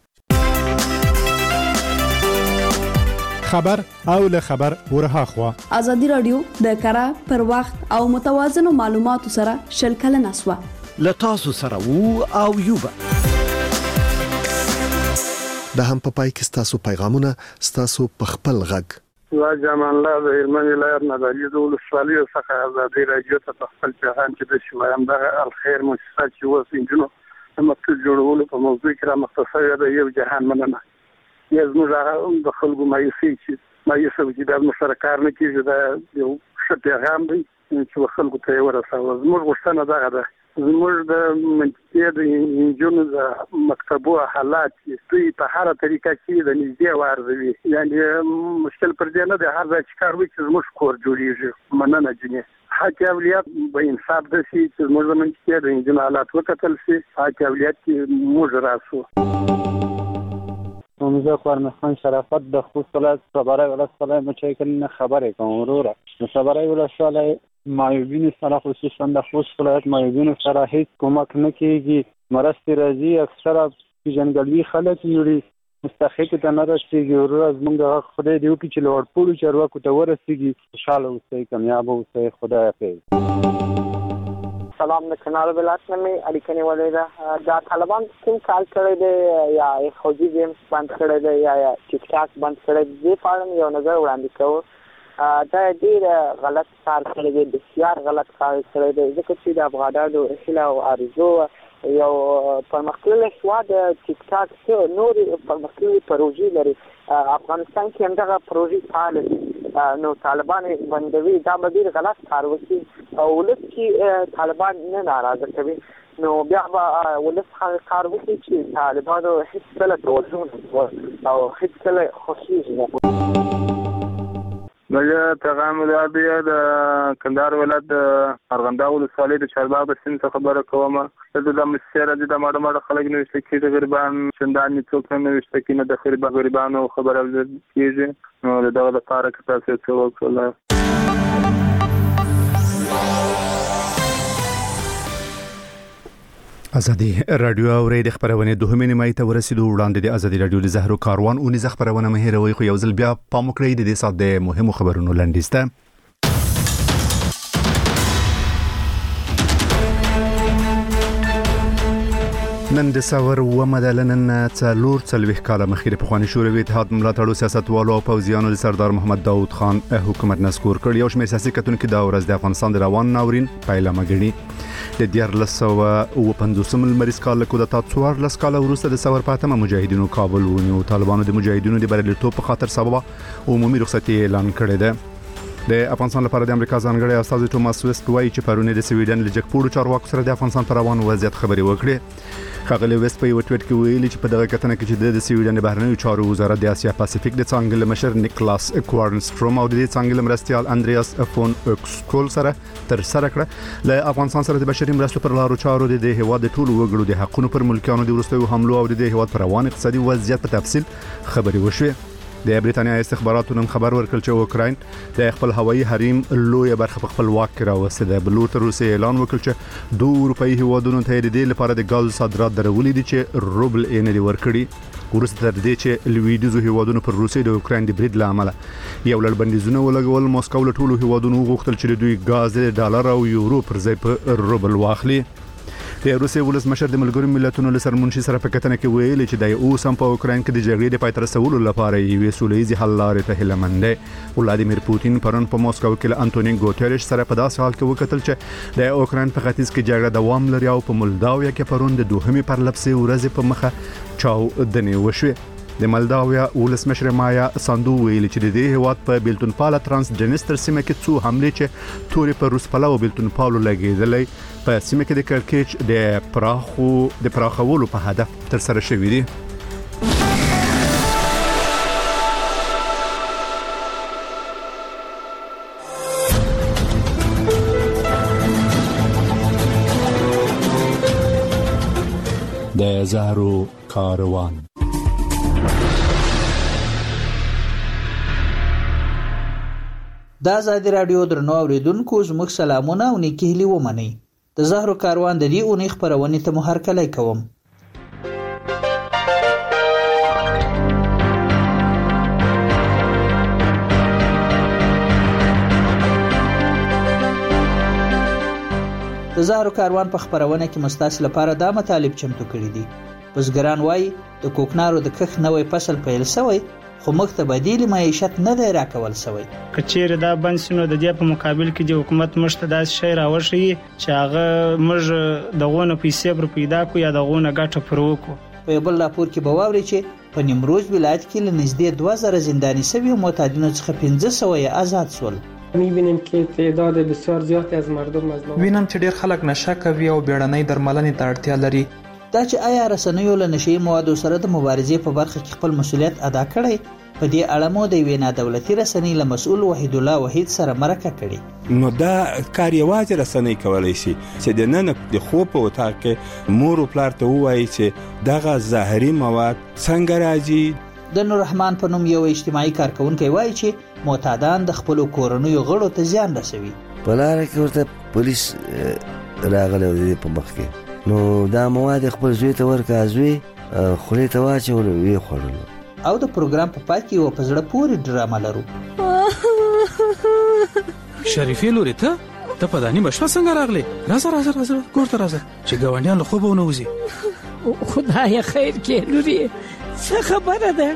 خبر او له خبر ورها خوا ازادي رادیو د کارا پر وخت او متوازن معلوماتو سره شلکل نسوه له تاسو سره وو او یوبا د هم په پای کې تاسو پیغامونه تاسو په خپل غږ واجمان الله د هلمند ولایت نه د لیدول سوالي څخه ازادي رادیو ته خپل پیغام چې د شوایم د الخير مؤسسه چې وسینجنو د مکتوب جوړولو په موضوع کې را مختصره د یو جهان مننه یزمو د خلکو مایوسي چې د مشارکت نه کیږي د یو ښه پیغام دی چې خلکو ته ورسوي. زموږ غوښتنه دغه ده زموږ د منطقې د انجونو د مکتبو حالات دوی په هر طریقه کې د نږدې وارزوي یعنی مشکل پر دې نه د هر ځای چې کار وکړي چې زموږ کور جوړیږي مننه جنې حق اولیت به انصاف د شي چې زموږ د منطقې د انجونو حالات وکتل شي حق اولیت کې موږ راسو. موږ خورمخان شرافت د خوست ولایت صبرای ولسوالۍ مچایکل خبرې کوم وروره صبرای ولسوالۍ معیوبین سره خصوصا د خوست ولایت معیوبین سره هیڅ کومک نه کیږي مرستې راځي اکثره پیژنګلوي خلک یوري مستحق ته نه رسیږي ورور از موږ خدای دی وکړي چې لوړ پوړو چارواکو ته ورسیږي خوشاله اوسئ کامیاب اوسئ خدای حافظ. سلام د کنال ولایت نه مې اړیکه نیولې ده. دا طالبان کوم کال کړی دی یا خوځي گیمز بند کړی دی یا ټیک ټاک بند کړی دی په اړه یو نظر وړاندې کوو. دا ډېر غلط کار کړی دی، بسیار غلط کار کړی دی، ځکه چې د افغانانو هیله او آرزو یو پرمختللی هېواد ټیک ټاک نورې پرمختللې پروژې لري. افغانستان کې همدغه پروژې فعاله دي، نو طالبان بندوي، دا به ډېر غلط کار وکړي او ولس کې طالبان نه ناراضه کوي، نو بیا به ولس هغه کار وکړي چې طالبانو هېڅ کله توجه نه او هېڅ کله خوښېږي نه. زه پیغام دی د کندهار ولایت د ارغنداو ولسوالۍ د چارباغ د سیند څخه خبره کوم. د مسیر د ماډه خلک نه وشته کې د غریبان شندان څوک نه وشته کې نه د غریبانو خبره کیږي، نو دغه لپاره که تاسو څه وکړئ. ازادي رادیو اوري د خبرونه دوهمه نیمه ته ورسېدو. وړاندې د ازادي رادیو د زهرو کاروان اونې ز خبرونه مهیروي خو یو ځل بیا پام وکړئ د دې سات د مهمو خبرونو لنډیسته. نن د ساور و مدلنن څلور څلويخ کاله مخکې په خواني شوروي اتحاد ملاتړو سیاستوالو او پوځیانو د سردار محمد داود خان حکومت نسکور کړ. یو شمېر سیاسي کتونکو دا ورځ د افغانستان د روان ناورین پایله مګني. د 1950 لمریز کال له کودتا 14 کال وروسته د ساور پاتمه مجاهدینو کابل ونیو. طالبانو د مجاهدینو د بریالیتوب په خاطر سبب عمومي رخصتي اعلان کړی دی. د افغانستان لپاره د امریکا ځانګړی استازی ټوماس ویسټ وایي چې پرونه د سویډن له جګپوړو چارواکو سره د افغانستان پر روان وضعیت خبري وکړي. خغلی ویسټ په یو ټویټ کې ویلي چې په دغه کتنه کې چې د سویډن د بهرنیو چارو وزارت د اسیا پاسفیک د څنګه مشر نیکلاس کوارنستروم او د څنګه مرستيال اندریاس فون اوکسکول سره تر سره کړه. له افغانستان سره د بشري مرستو پر لارو چارو د هیواد د ټولو وګړو د حقونو پر ملکیانو د ورستیو حملو او د هیواد پر روان اقتصادي وضعیت په تفصیل خبري وشوه. د بریتانیا استخباراتو نن خبر ورکړ چې اوکراین د خپل هوایي حریم لوی برخه په خپل واک کې راوسته ده. بل تر اوسه اعلان وکړ چې دوه اروپאי هیوادونو ته د دې لپاره د غاز صادرات درولې دي چې روبل یې نه دی ورکړي. ورسته تر دې چې لویدیزو هیوادونو پر روسي د اوکراین د برید لامل یو لړ بندیزونه ولګول. موسکو له ټولو هیوادونو غوښتل چې دوی غاز د ډالر او یورو پر ځای په روبل واخلي. د روسي ولسمشر د ملګرو ملتونو له سرمنشي سره په کتنه کې ویل چې د اوس هم په اوکراین کې د جګړې د پای ته رسولو لپاره یو سولېزي حل لارې ته هیله ده. ولادیمیر پوتین پرون په موسکو کې له انټونی ګوتریش سره په داسې حال کې وکتل چې د اوکراین په ختیځ کې جګړه دوام لري او په مولداویا کې پرون د دوهمې پرلپسې ورځې په مخه چاو دني وشوه. د مولداویا ولسمشر مایا ساندو ویل چې د دې هیواد په بیلتون پاله ترانسجنستر سیمه کې څو حمله چې توري پر روس پلاو بیلتون پالو لګیدلې په سیمه کې د کرکیچ د پراخولو په هدف تر سره شوې دي. د زهرو کاروان د ازادي رادیو درنو اوریدونکو زموږ سلامونه او نیکی هیلې ومنئ. د زهرو کاروان د دې اونۍ خبرونه ته مو هرکلی کوم. د زهرو کاروان په خبرونه کې مستاس لپاره دا مطالب چمتو کړي دي. بزګران وایي د کوکنارو د کښت نوې فصل پیل شوی خو موږ ته بدیل معیشت نه دی راکول شوی. کچېر دا بنسونو د دې په مقابل کې د حکومت مشته داس شی راوښي چې هغه موږ دغونه پیسې پر پیدا کو یا دغونه ګټه پر وکړو. په بل راپور کې به واوري چې په نیمروز ولایت کې له نږدې 2000 زنداني شوي معتادینو څخه 1500 آزاد شول. می‌بینیم که تعداد بسیار زیادی از مردم مظلوم. وینم چې ډیر خلک نشه کوي او بیړنۍ درملنې ته اړتیا لري. دا چې آیا رسنیو له نشي موادو سره د مبارزې په برخه کې خپل مسولیت ادا کړي په دې اړه مو د وینا دولتي رسنۍ له مسؤل وحید الله وحید سره مرکه کړي. نو دا کار یوازې رسنۍ کولای شي چې د نن د خوب په وتا کې مور او پلار ته وایي چې دغه ظاهري مواد څنګه راځي. د نور رحمان په نوم یو اجتماعي کارکونکي وایي چې معتادان د خپل کورنیو غړو ته زیان رسوي. په لار کې ورته پولیس راغله د په مخ کې نو دا مواد خپل زوی ته ورکازوي خولې ته واچول وی خورل. او د پروګرام په پای کې و په زړه پورې ډرامه لرو. شریفې لوري ته ته په دانی مشفه څنګه راغلی؟ راځه کور ته راځه چې ګاونډیان له خوبه ونه وځي. خدای خیر کې لوري څه خبره ده؟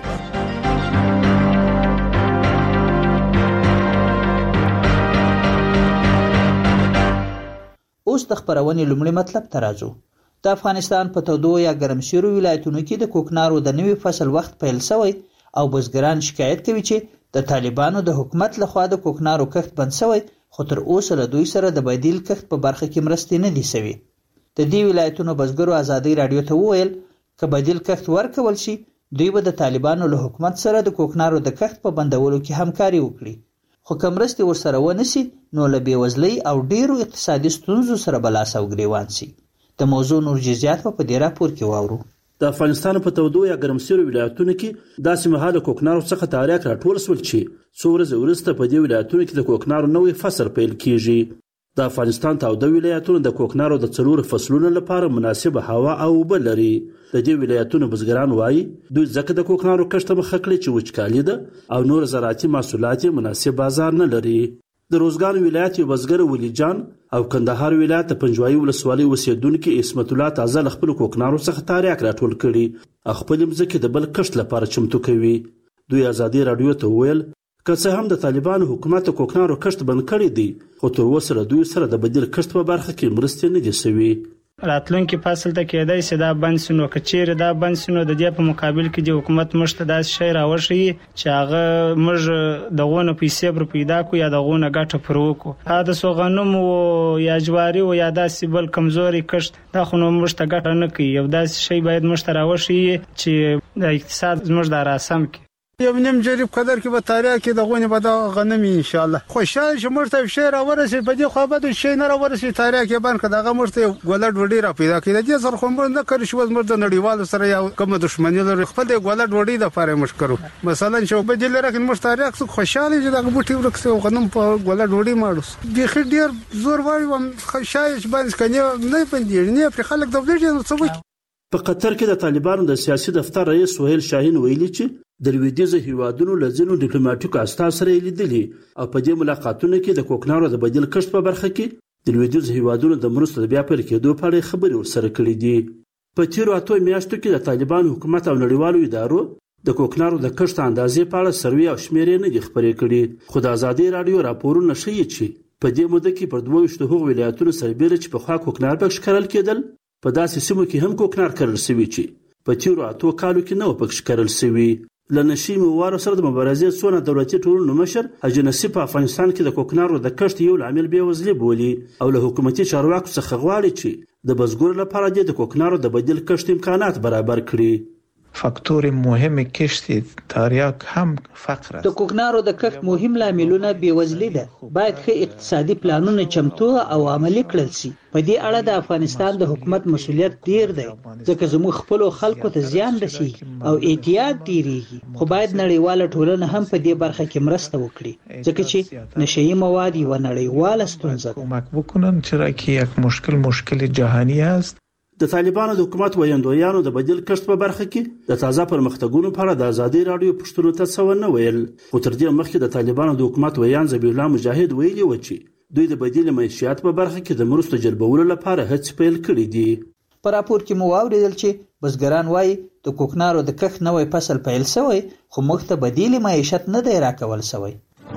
اوس د خبرونې لومړی مطلب ته راځو. د افغانستان په تودو یا ګرم شویو ولایتونو کې د کوکنارو د نوي فصل وخت پیل شوی او بزګران شکایت کوي چې د طالبانو د حکومت لخوا د کوکنارو کښت بند شوی، خو تر اوسه له دوی سره د بدیل کښت په برخه کې مرستې نه دي شوي. د دې ولایتونو بزګرو ازادي رادیو ته وویل که بدیل کښت ورکول شي دوی به د طالبانو له حکومت سره د کوکنارو د کښت په بندولو کې همکاري وکړي، خو که مرستې ورسره ونه شي نو له بېوزلۍ او ډیرو اقتصادي ستونزو سره به لاس او ګریوان شي. د موضوع نور جزئیات په دې راپور کې واورو. د افغانستان په تودو یا ګرم سیرو ولایتونو کې داسې مهال کوکنارو څخه تاریخ راټول شول چې څو ورځې وروسته په دې ولایتونو کې د کوکنارو نوې فصل پیل کیږي. د افغانستان تاوده ولایتونو د کوکنارو د 4 فصلونو لپاره مناسبه هوا او اوبه لري. د دې ولایتونو بزګران وایي دوی ځکه د کوکنارو کښت مخه کړی چې وچکالي ده او نور زراعتي محصولات مناسب بازار نه لري. د روزګان ولایت یو بزګر ولی جان او کندهار ولایت د پنجوایي ولسوالۍ اوسیدونکو اسمت الله تازه له خپل کوکنارو څخه تاریخ راټول کړي او خپل مځکې د بل کښت لپاره چمتو کوي. دوی ازادي رادیو ته وویل که څه هم د طالبانو حکومت د کوکنارو کښت بند کړی دی، خو تر اوسه له دوی سره د بدیل کښت په برخه کې مرستې نه دي شوي. راتلونکي فصل ته کېدای شي دا بند شي، نو که چیرې دا بند شي نو د دې په مقابل کې د حکومت موږ ته داسې شی راوښیي چې هغه موږ دغو نه پیسې پر پیدا کړو یا دغو نه ګټه پر وکړو. دا څو غنم یا جواري او یا داسې بل کمزوري کښت دا خو نو موږ ته ګټه نه کوي. یو داسې شی باید موږ ته راوښیي چې د اقتصاد زموږ دا راسم کړي. یو نیم جریب قدر کې به تاریخ کې د غونې به د غنم ان شاء الله خوشاله چې موږ ته شی راورسي په دې خو به د شی نه راورسي تاریخ کې باندې دغه موږ ته ګولډ وډی را پیدا کړي. دې سره خو موږ نه کړی شو موږ د نړیوالو سره یو کوم دښمنی لري خپل د ګولډ وډی د لپاره موږ کړو. مثلا چې په دې لره کې موږ تاریخ څخه خوشاله چې دغه بوټي ورکسو غنم په ګولډ وډی ماړو دي خې ډیر زور وایي خوشاله باندې کنه نه پندې نه پر خلک د دې نو څه. په قطر کې د طالبانو د سیاسي دفتر رئیس سهیل شاهین ویلي چې د لویدیځ هیوادونو له ځینو ډیپلوماټیکو استازو سره لیدلي او په دې ملاقاتونو کې د کوکنارو د بدیل کښت په برخه کې د لویدیځ هیوادونو د مرستو د بیا پیل کېدو په اړه خبرې ورسره کړې دي. په تیرو 8 میاشتو کې د طالبانو حکومت او نړیوالو ادارو د کوکنارو د کښت اندازې په اړه سروې او شمیرې نه دي خبرې کړې، خو د ازادي رادیو راپورونه ښیي چې په دې موده کې پر 22 هغو ولایتونو سربېره چې پخوا کوکنار پکښ کرل کېدل په داسې سیمو کې هم کوکنار کرل شوي چې په تیرو 8 کالو کې نه و پکښ کرل شوي. له نشي موارو سره د مبارزې څونه دولتي ټولنو مشر حاجي نصیب په افغانستان کې د کوکنارو د کښت یو عامل بېوزلي بولي او له حکومتي چارواکو څخه غواړي چې د بزګرو لپاره د کوکنارو د بدیل کښت امکانات برابر کړي. فاکتور مهم کشت تریاک هم فقر است. د کوکنارو د کښت مهم لاملونه بېوزلي ده. باید ښه اقتصادي پلانونه چمتو او عملي کړل شي. په دې اړه د افغانستان د حکومت مسؤلیت ډیر دی ځکه زموږ خپل خلکو ته زیان رسي او احتیاط ډیریږي، خو باید نړیواله ټولنه هم په دې برخه کې مرسته وکړي ځکه چې نشئی مواد یو نړیواله ستونزه ده. کمک وکړن چې یک مشکل جهانی است. د طالبانو د حکومت ویاندویانو د بدیل کښت په برخه کې د تازه پرمختګونو په اړه د ازادي رادیو پښتنو ته څه ونه ویل، خو تر دې مخکې د طالبانو د حکومت ویان ذبیح الله مجاهد ویلي و چې دوی د بدیل معیشت په برخه کې د مرستو جلبولو لپاره هڅې پیل کړې دي. په راپور کې مو واوریدل چې بزګران وایي د کوکنارو د کښت نوې فصل پیل شوی خو موږ ته بدیل معیشت نه دی راکول شوی.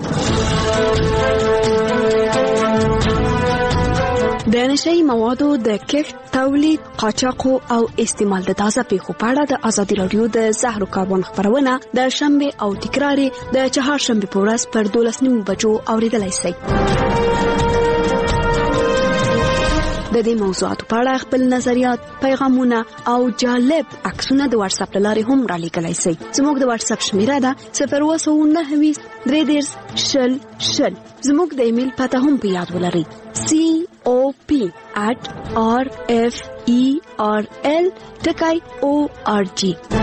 د نشئی موادو د کښت، تولید، قاچاق او استعمال د تازه پیښو په اړه د ازادي رادیو د زهر کاربن خبرونه د شنبه او تکرار د چهارشنبه په ورځ پر 12:30 بجو اوریدلای شئ. د دې موضوعاتو په اړه خپل نظریات، پیغامونه او جالب عکسونه د واتس اپ لارې هم را لیږلای شئ. زموږ د واتس اپ شمیره ده 029233000. زموږ د ایمیل پته هم په یاد ولرئ cop@referl.org.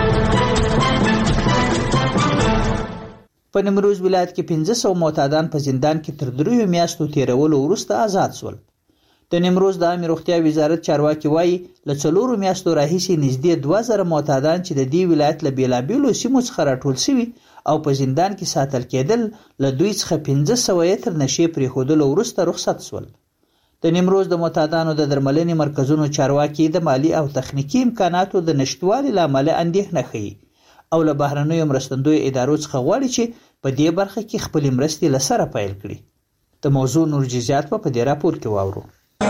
په نیمروز ولایت کې 1500 معتادان په زندان کې تر 3 میاشتو تیرولو وروسته آزاد شول. د نیمروز د عامه روغتیا وزارت چارواکي وایي له 4 میاشتو راهیسې نږدې 2000 معتادان چې د دې ولایت له بیلابیلو سیمو څخه راټول شوي او په زندان کې ساتل کېدل له دوی څخه 1500 تر نشې پرېښودلو وروسته رخصت شول. د نیمروز د معتادانو د درملنې مرکزونو چارواکي د مالی او تخنیکی امکاناتو د نشټوالي لامل اندېښنه ښيي او له بهرنیو مرستندویو ادارو څخه غواړي چې په دې برخه کې خپل مرستې له سره پیل کړي. د موضوع نور جزئیات په دې راپور کې واورو.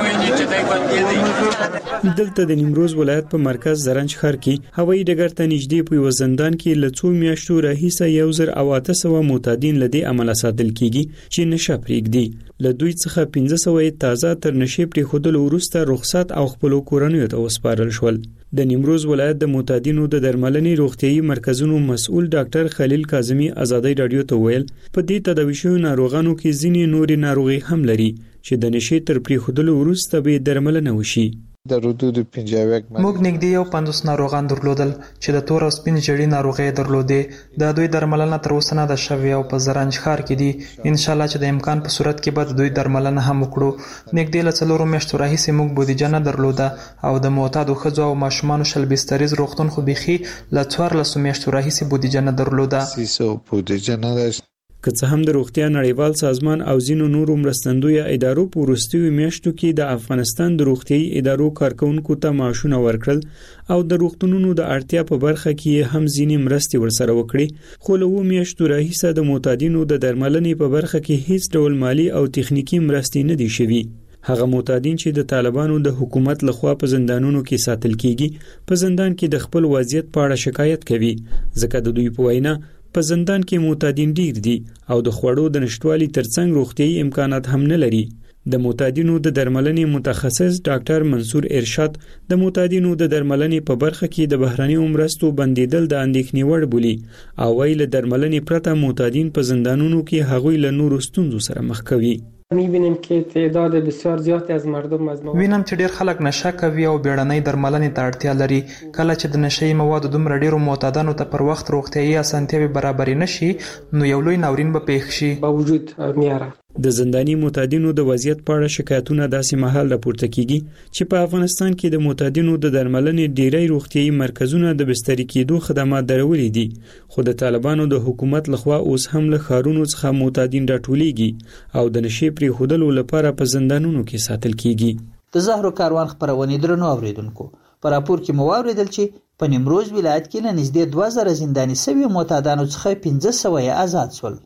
دلته د نیمروز ولایت په مرکز زرنج ښار کې هوایي ډګر ته نږدې په یو زندان کې له څو میاشتو راهیسه 1800 معتادین له دې عمله ساتل کیږي چې نشه پرېږدي. له دوی څخه 1500 تازه تر نشې پرېښودلو وروسته رخصت او خپلو کورنیو ته وسپارل شول. د نیمروز ولایت د معتادینو د درملنې روغتیايي مرکزونو مسؤل ډاکټر خلیل کاظمي ازادي رادیو ته ویل په دې تداوي شویو ناروغانو کې ځینې نورې ناروغي هم لري چې د نشې تر پرېښودلو وروسته به درملنه وشي. د حدود 51 موږ نږدې یو 50 ناروغان درلودل چې د تور او سپین جړی ناروغي درلودې. د دوی درملنه تر اوسه نه ده شوې او په زرنج ښار کې دي. ان شاء الله چې د امکان په صورت کې به د دوی درملنه هم وکړو. نږدې له 4 میاشتو راهیسې موږ بودیجه نه درلوده او د معتادو ښځو او ماشومانو شل بستریز روغتون خو بيخي له 14 میاشتو راهیسې بودیجه نه درلوده. بودیجه نه ده. که څه هم د روغتیا نړیوال سازمان او ځینو نورو مرستندویه ادارو په وروستیو میاشتو کې د افغانستان د روغتیايي ادارو کارکونکو ته معاشونه ورکړل او د روغتونونو د اړتیا په برخه کې هم ځینې مرستې ورسره وکړي، خو له میاشتو راهیسه د معتادینو د درملنې په برخه کې هیڅ ډول مالی او تخنیکی مرستې نه دي شوي. هغه معتادین چې د طالبانو د حکومت لخوا په زندانونو کې ساتل کیږي په زندان کې د خپل وضعیت په اړه شکایت کوي، ځکه د دوی په وینا په زندان کې معتادین ډیر دي او د خوړو د نشټوالي ترڅنګ روغتيايي امکانات هم نه لري. د معتادینو د درملنې متخصص ډاکټر منصور ارشاد د معتادینو د درملنې په برخه کې د بهرنیو مرستو بندیدل د اندېښنې وړ بولي او ویل درملنې پرته معتادین په زندانونو کې هغوی له نورو ستونزو سره مخ کوي. می‌بینیم که تعداد بسیار زیاتی از مردم از وینم چې ډیر خلک نشه کوي او بیړنۍ درملنې ته اړتیا لري. کله چې د نشهیي موادو دومره ډیرو معتادانو ته پر وخت روغتیايي اسانتیاوې برابرې نشي نو یو لوی ناورین به پیښ شي. با وجود میاره د زنداني معتادینو د وضعیت په اړه شکایتونه داسې مهال راپورته کیږي چې په افغانستان کې د معتادینو د درملنې ډیری روغتيايي مرکزونه د بستري کېدو خدمات درولې دي، خو د طالبانو د حکومت لخوا اوس هم له ښارونو څخه معتادین راټولېږي او د نشې پرېښودلو لپاره په زندانونو کې ساتل کیږي. د زهرو کاروان خبرونه درنو اوریدونکو په راپور کې مو واوریدل چې په نیمروز ولایت کې له نږدې 2000 زنداني شوي معتادانو څخه 1500 آزاد شول.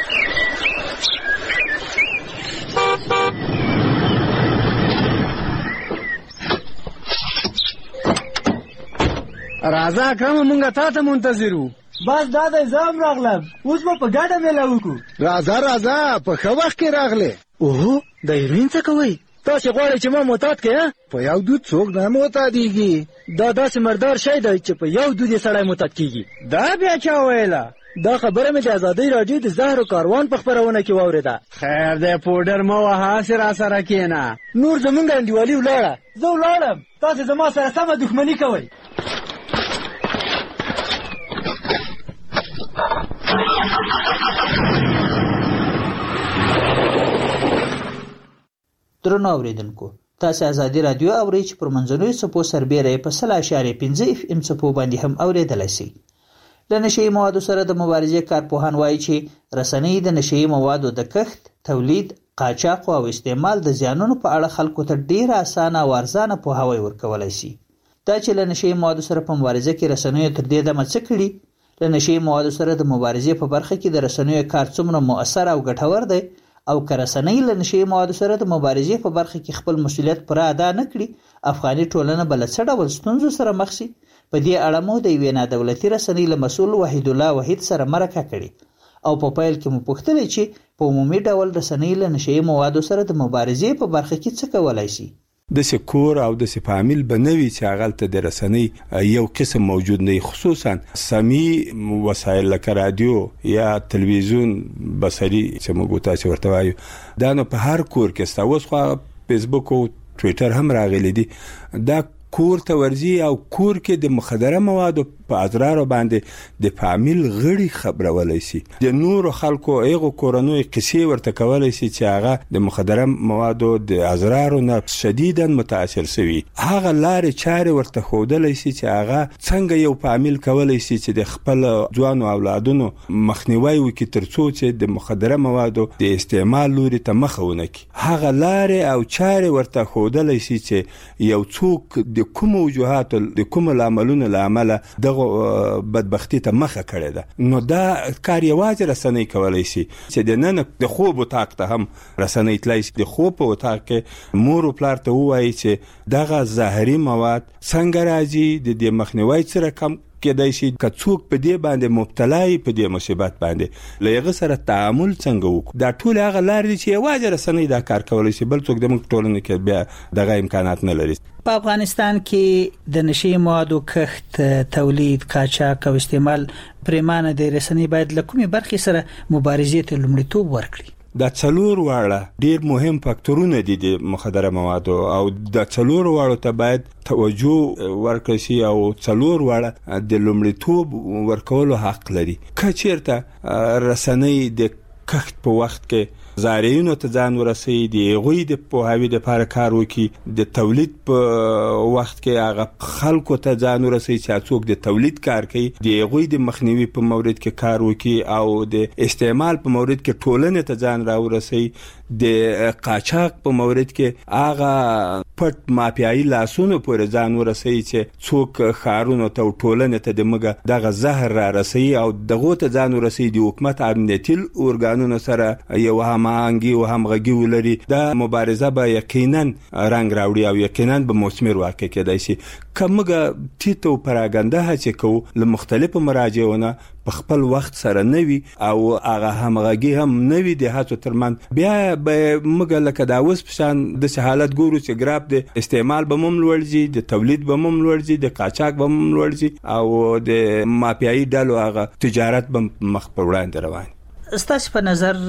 راځه کوم مونږه تا ته منتظرو. بس دا د زام راغلم اوس په ګډه مېله وکړو. راځه په ښه وخت کې راغله. اوه د هیروین څه کوي؟ تاسو غواړئ چې ما معتاد کړئ؟ په یو دود څوک نه معتادیږي. دا داسې مردار شی دی چې په یو دود یې سړی معتاد کیږي. دا بیا چا ویله؟ دا خبره مې د ازادۍ راډیو د زهرو کاروان په خبرونه کې واورېده. خیر دی پوډر مه وهه هسې راسره کښېنه. نور زمونږ انډیوالي ولاړه. زه ولاړم تاسو زما سره سمه دښمني کوئ. درنو اوریدونکو تاسو ازادي رادیو اورئ چې پر منځنوي څپو سربېره په 0.5 FM څپو باندې هم اوریدلای شئ. له نشهیي موادو سره د مبارزې کارپوهان وایي چې رسنۍ د نشهیي موادو د کښت، تولید، قاچاق او استعمال د زیانونو په اړه خلکو ته ډیر اسانه او ارزانه پوهاوی ورکولای شي. دا چې له نشهیي موادو سره په مبارزه کې رسنۍ تر دې دمه څه کړي؟ له نشهیي موادو سره د مبارزې په برخه کې د رسنۍ کار څومره مؤثر او ګټور دی او که رسنۍ له نشهیي موادو سره د مبارزې په برخه کې خپل مسؤلیت پوره ادا نه کړي افغاني ټولنه به له څه ډول ستونزو سره مخ شي؟ په دې اړه مو د یوې نادولتي رسنۍ له مسؤل وحید الله وحید سره مرکه کړې او په پیل کې مو پوښتلې چې په عمومي ډول رسنۍ له نشهیي موادو سره د مبارزې په برخه کې څه کولای شي؟ د سکور او د سپامل بنوي چې هغه د رسنۍ یو قسم موجود نه، خصوصا سمي وسایل لکه رادیو یا تلویزیون بصري چې موږ تاسو ورته وایو دا نو په هر کور کې ستاسو خو فیسبوک او ټوئیټر هم راغلي دي. دا کور ته ورځي او کور کې د مخدره موادو په ازرارو باندې د فامیل غړي خبرولای شي، د نورو خلکو ایغو کورنوي قصې ورته کولای شي چې هغه د مخدره موادو د ازرارو نه شدیداً متاثر شوی. هغه لارې چارې ورته ښودلی شي چې هغه څنګه یو فامیل کولای شي چې د خپل ځوانو اولادونو مخنیوی وکړي تر څو چې د مخدره موادو د استعمال لوري ته مخه ونه کړي. هغه لارې او چارې ورته ښودلی شي چې یو څوک د کومو وجوهاتو د کومو لاملونو له امله دغه بدبختي ته مخه کړې ده. نو دا کار یوازې رسنۍ کولی شي چې د نن د خوب اتاق ته هم رسنۍ تللی شي، د خوب په اتاق کې مور او پلار ته ووایي چې دغه ظاهري مواد څنګه راځي، د دې مخنیوی سره کم کېدای شي که څوک په دې باندې مبتلا وي په دې مصیبت باندې له هغه سره تعامل څنګه وکړو. دا ټول هغه لارې دي چې یوازې رسنۍ دا کار کولی شي، بل څوک زموږ ټولنه کې بیا دغه امکانات نه لري. په افغانستان کې د نشي موادو کښت، تولید، قاچاق او استعمال پرېمانه د رسنۍ باید له کومې برخې سره مبارزې ته لومړیتوب ورکړي. دا څلور واړه ډیر مهم فاکتورونه دي د مخدره موادو او د څلور واړو ته باید توجه ورکړي شي او څلور واړه د لومړیتوب ورکولو حق لري. که چیرته رسنۍ د کښت په وخت کې زارعینو ته ځان ورسوي، د هغوی د پوهاوي دپاره کار وکړي، د تولید په وخت کې هغه خلکو ته ځان ورسوي چې څوک د تولید کار کوي، د هغوی د مخنیوي په مورد کې کار وکړي او د استعمال په مورد کې ټولنې ته ځان راورسوي، د قاچاق په مورد کې هغه پټ مافیایي لاسونو پورې ځان ورسوي چې څوک ښارونو ته او ټولنې ته د مګه دغه زهر را رسوي او دغو ته ځان ورسوي د حکومت امنیتي ارګانونو سره یو هماهنګي او همغږي ولري. دا مبارزه به یقینا رنګ راوړي او یقینا به مثمر واقع کېدای شي. که موږ ټیټ او پراګنده هڅې کوو له مختلفو مراجعونه په خپل وخت سره نوي او هغه همغږي هم نوي د هڅو ترمن، بیا به موږ لکه دا اوس په شان داسې حالت ګورو چې ګراف د استعمال به هم لوړ ځي، د تولید به هم لوړ ځي، د قاچاق به هم لوړ ځي او د مافیایي ډلو هغه تجارت به مخ په وړاندې روان. ستاسو په نظر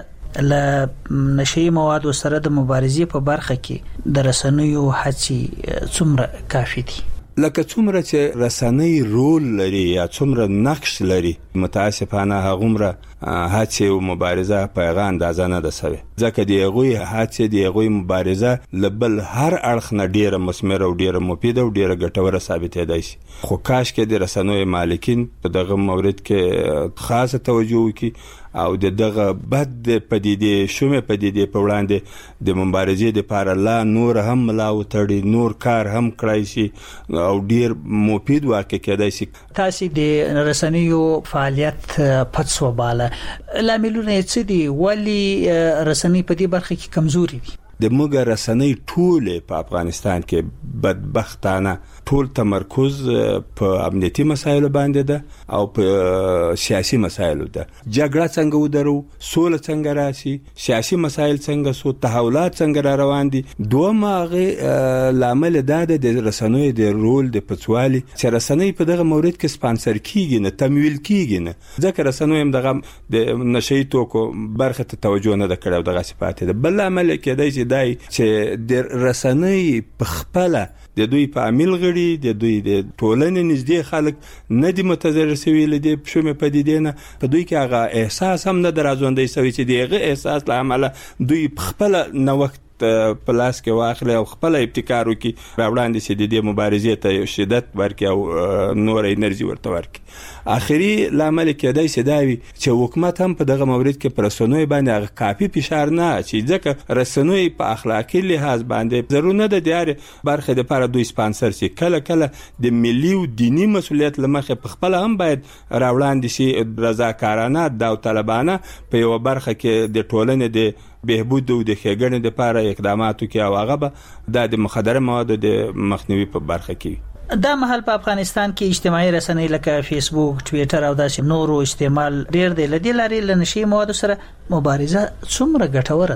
له نشي موادو سره د مبارزې په برخه کې د رسنیو هڅې څومره کافي دي؟ لکه څومره چې رسنۍ رول لري یا څومره نقش لري، متاسفانه هغومره هڅې او مبارزه په هغه اندازه نه ده سوې، ځکه د هغوی هڅې د هغوی مبارزه له بل هر اړخ نه ډیره مثمره او ډیره مفیده او ډیره ګټوره ثابتېدای شي. خو کاش کې د رسنیو مالکین په دغه مورد کې خاصه توجه وکړي او دغه بد پدیدې شومې پدیدې په وړاندې د مبارزې لپاره لا نور هم ملا وتړي، نور کار هم کړای شي او ډیر مفید واقع کېدای شي. تاسو د رسنیو فعالیت پڅ وباله لاملونه څه دي؟ ولی رسنۍ په دې برخه کې کمزوري دي؟ د موږ رسنۍ ټول په افغانستان کې بدبختانه ټول تمرکز په امنیتي مسایلو باندې ده او په سیاسي مسایلو ده. جګړه څنګه ودرو، سوله څنګه راشي، سیاسي مسایل څنګه سو، تحولات څنګه را روان دي. دوه هغه لامل ده د رسنیو د رول د پڅوالي چې رسنۍ په دغه مورد کې سپانسر کیږي نه، تمویل کیږي نه، ځکه رسنیو هم دغه د نشي توکو برخه ته توجه نه کړو. دغه صفات ده. بل عمل کېدای شي دای چې د رسنۍ په خپل د دوی په عامل غړي، د دوی د ټولنې نږدې خلک نه دي متضرر شوي له دې شومې پدیدې نه، په دوی کې هغه احساس هم نه درازوندی شوی چې دغه احساس له امله دوی په خپل نوښت په لاس کې واخلي او خپل ابتکار وکړي، راوړاندې شي د دې مبارزې ته یو شدت ورکړي او نور انرژي ورته ورکړي. آخري لامل کېدای شي دا وي چې حکومت هم په دغه مورد کې پر رسنیو باندې هغه کافي فشار نه اچوي، ځکه رسنیو په اخلاقي لحاظ باندې ضرور نه ده د هرې برخې دپاره دوی سپانسر شي. کله کله د ملي او دیني مسؤلیت له مخې په خپله هم باید راوړاندې شي رضاکارانه داوطلبانه په یوه برخه کې د ټولنې د بهبود او د ښېګڼې دپاره اقدامات وکړي او هغه به دا د مخدره موادو د مخنیوي په برخه کې وي. دا مهال په افغانستان کې اجتماعي رسنۍ لکه فیسبوک، ټویټر او داسې نورو استعمال ډیر دی. لدې لارې له نشي موادو سره مبارزه څومره ګټوره ده؟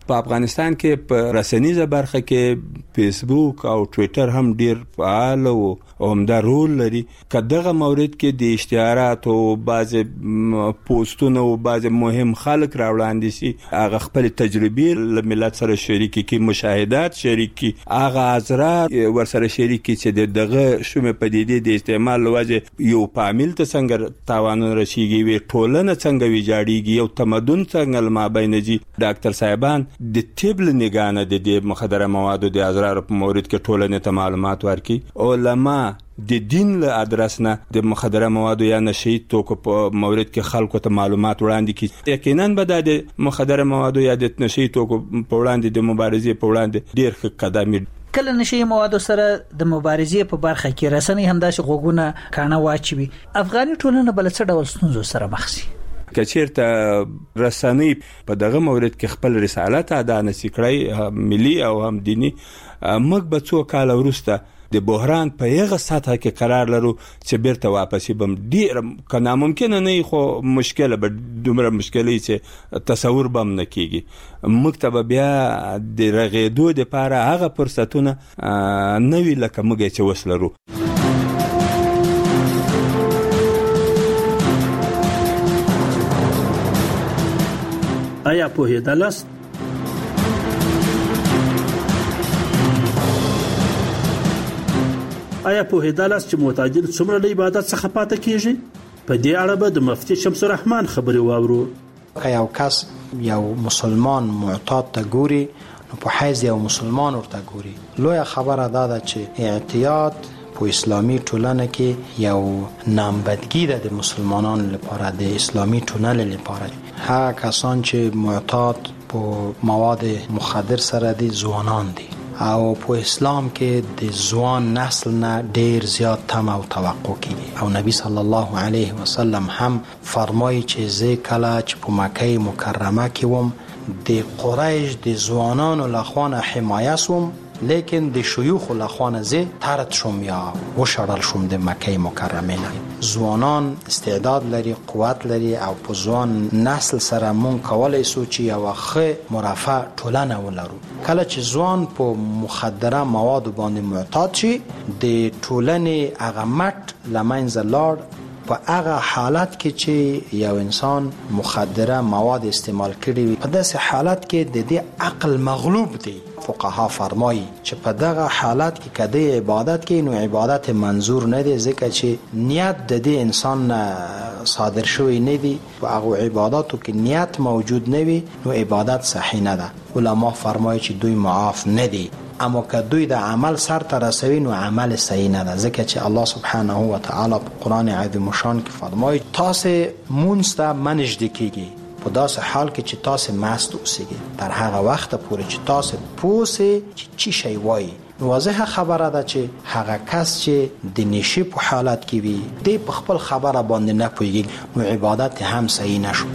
په افغانستان کې په رسنیزه برخه کې فیسبوک او ټوئیټر هم ډیر فعال او همدا رول لري. که دغه مورد کې د اشتهارات او بعض پوسټونه او بعض مهم خلک راوړاندې شي، هغه خپل تجربې له ملت سره شریک کی، مشاهدات شریک کی، هغه اثرات ورسره شریک کی چې دغه شومه پدیدې د استعمال لوجه یو فامیل ته څنګه تاوان رسیږي، وی ټولنه څنګه ویجاړیږي، یو تمدن څنګه مابینجی. ډاکټر صاحبان د طب لنګانه د دې مخدره موادو د اضرار په مورد کې ټولنه ته معلومات ورکي. علما د دین له ادرس نه د مخدره موادو یا نشئی توکو په مورد کې خلکو ته معلومات وړاندې کړي. یقینا به د مخدره موادو یا د نشئی توکو په وړاندې د مبارزې په وړاندې ډیر ښه قدم. کله نشئی موادو سره د مبارزې په برخه کې رسنۍ همداسې غوګونه کانه واچوي، افغاني ټولنه بل څه ډول ستونزو سره مخ شي؟ کچیرته رسنۍ په دغه مورد کې خپل رسالت ادا نشي کړی، ملي او هم دینی، موږ به څو کال وروسته د بحران په یغه سطح کې قرار لرو چې بیرته واپسی بم ډیر کنا ممکن نه خو مشکله به دومره مشکلې چې تصور بم نه کیږي. مکتب بیا د رغېدو د لپاره هغه فرصتونه نوی لکه موږ چې وسلرو. آیا پوهیدلاست چې معتادین څومره له عبادت څخه پاتې کیږي؟ په دې اړه به د مفتي شمس الرحمن خبري واورو. که یو کس یو مسلمان معتاد ته ګوري نو په حیث یو مسلمان ورته ګوري. لویه خبره دا ده چې اعتیاد په اسلامی ټولنه کې یو نامبدګي ده د مسلمانانو لپاره، د اسلامی ټولنې لپاره. هغه کسان چې معتاد په مواد مخدر سره دي ځوانان دي او په اسلام کې د ځوان نسل نه ډیر زیات تم او توقع کیږي. او نبی صلی الله علیه وسلم هم فرمایي چې زه کله چې په مکه مکرمه کې وم د قریش د ځوانانو لخوا حمایه سوم، لیکن د شيوخ لخوا زه طرد شوم یا وشړل شوم د مکه مکرمه نه. ځوانان استعداد لري، قوت لري او په ځوان نسل سره مونږ کولای شو چې یو ښه مرفه ټولنه ولرو. کله چې ځوان په مخدره مواد باندې معتاد شي، د ټولنې هغه مټ لمنځه لاړ. په هغه حالت کې چې یو انسان مخدره مواد استعمال کړي وي، په داسې حالت کې د دې عقل مغلوب دی. فقها فرمایي چې په دغه حالت کې کدی عبادت کې نو عبادت منظور نه دی، ځکه چې نیت د دې انسان صادر شوی نه دی. په هغه عبادتو کې نیت موجود نه وي نو عبادت صحیح نه ده. علما فرمایي چې دوی معاف نه دي، اما که دوی د عمل سر ته رسوي نو عمل صحیح نه ده، ځکه چې الله سبحانه و تعالی په قرآن عظیم شان کې فرمایي تاسو مونږ ته منځ کیږي په داسې حال کې چې تاسو مست اوسئ، تر هغه وخت پورې چې تاسو پوسئ چې چی شی وایي. واضحه خبره ده چې هغه کس چې د نشي په حالت کې وي د په خپل خبره باندې نه پوهیږي نو عبادت هم صحیح نشو.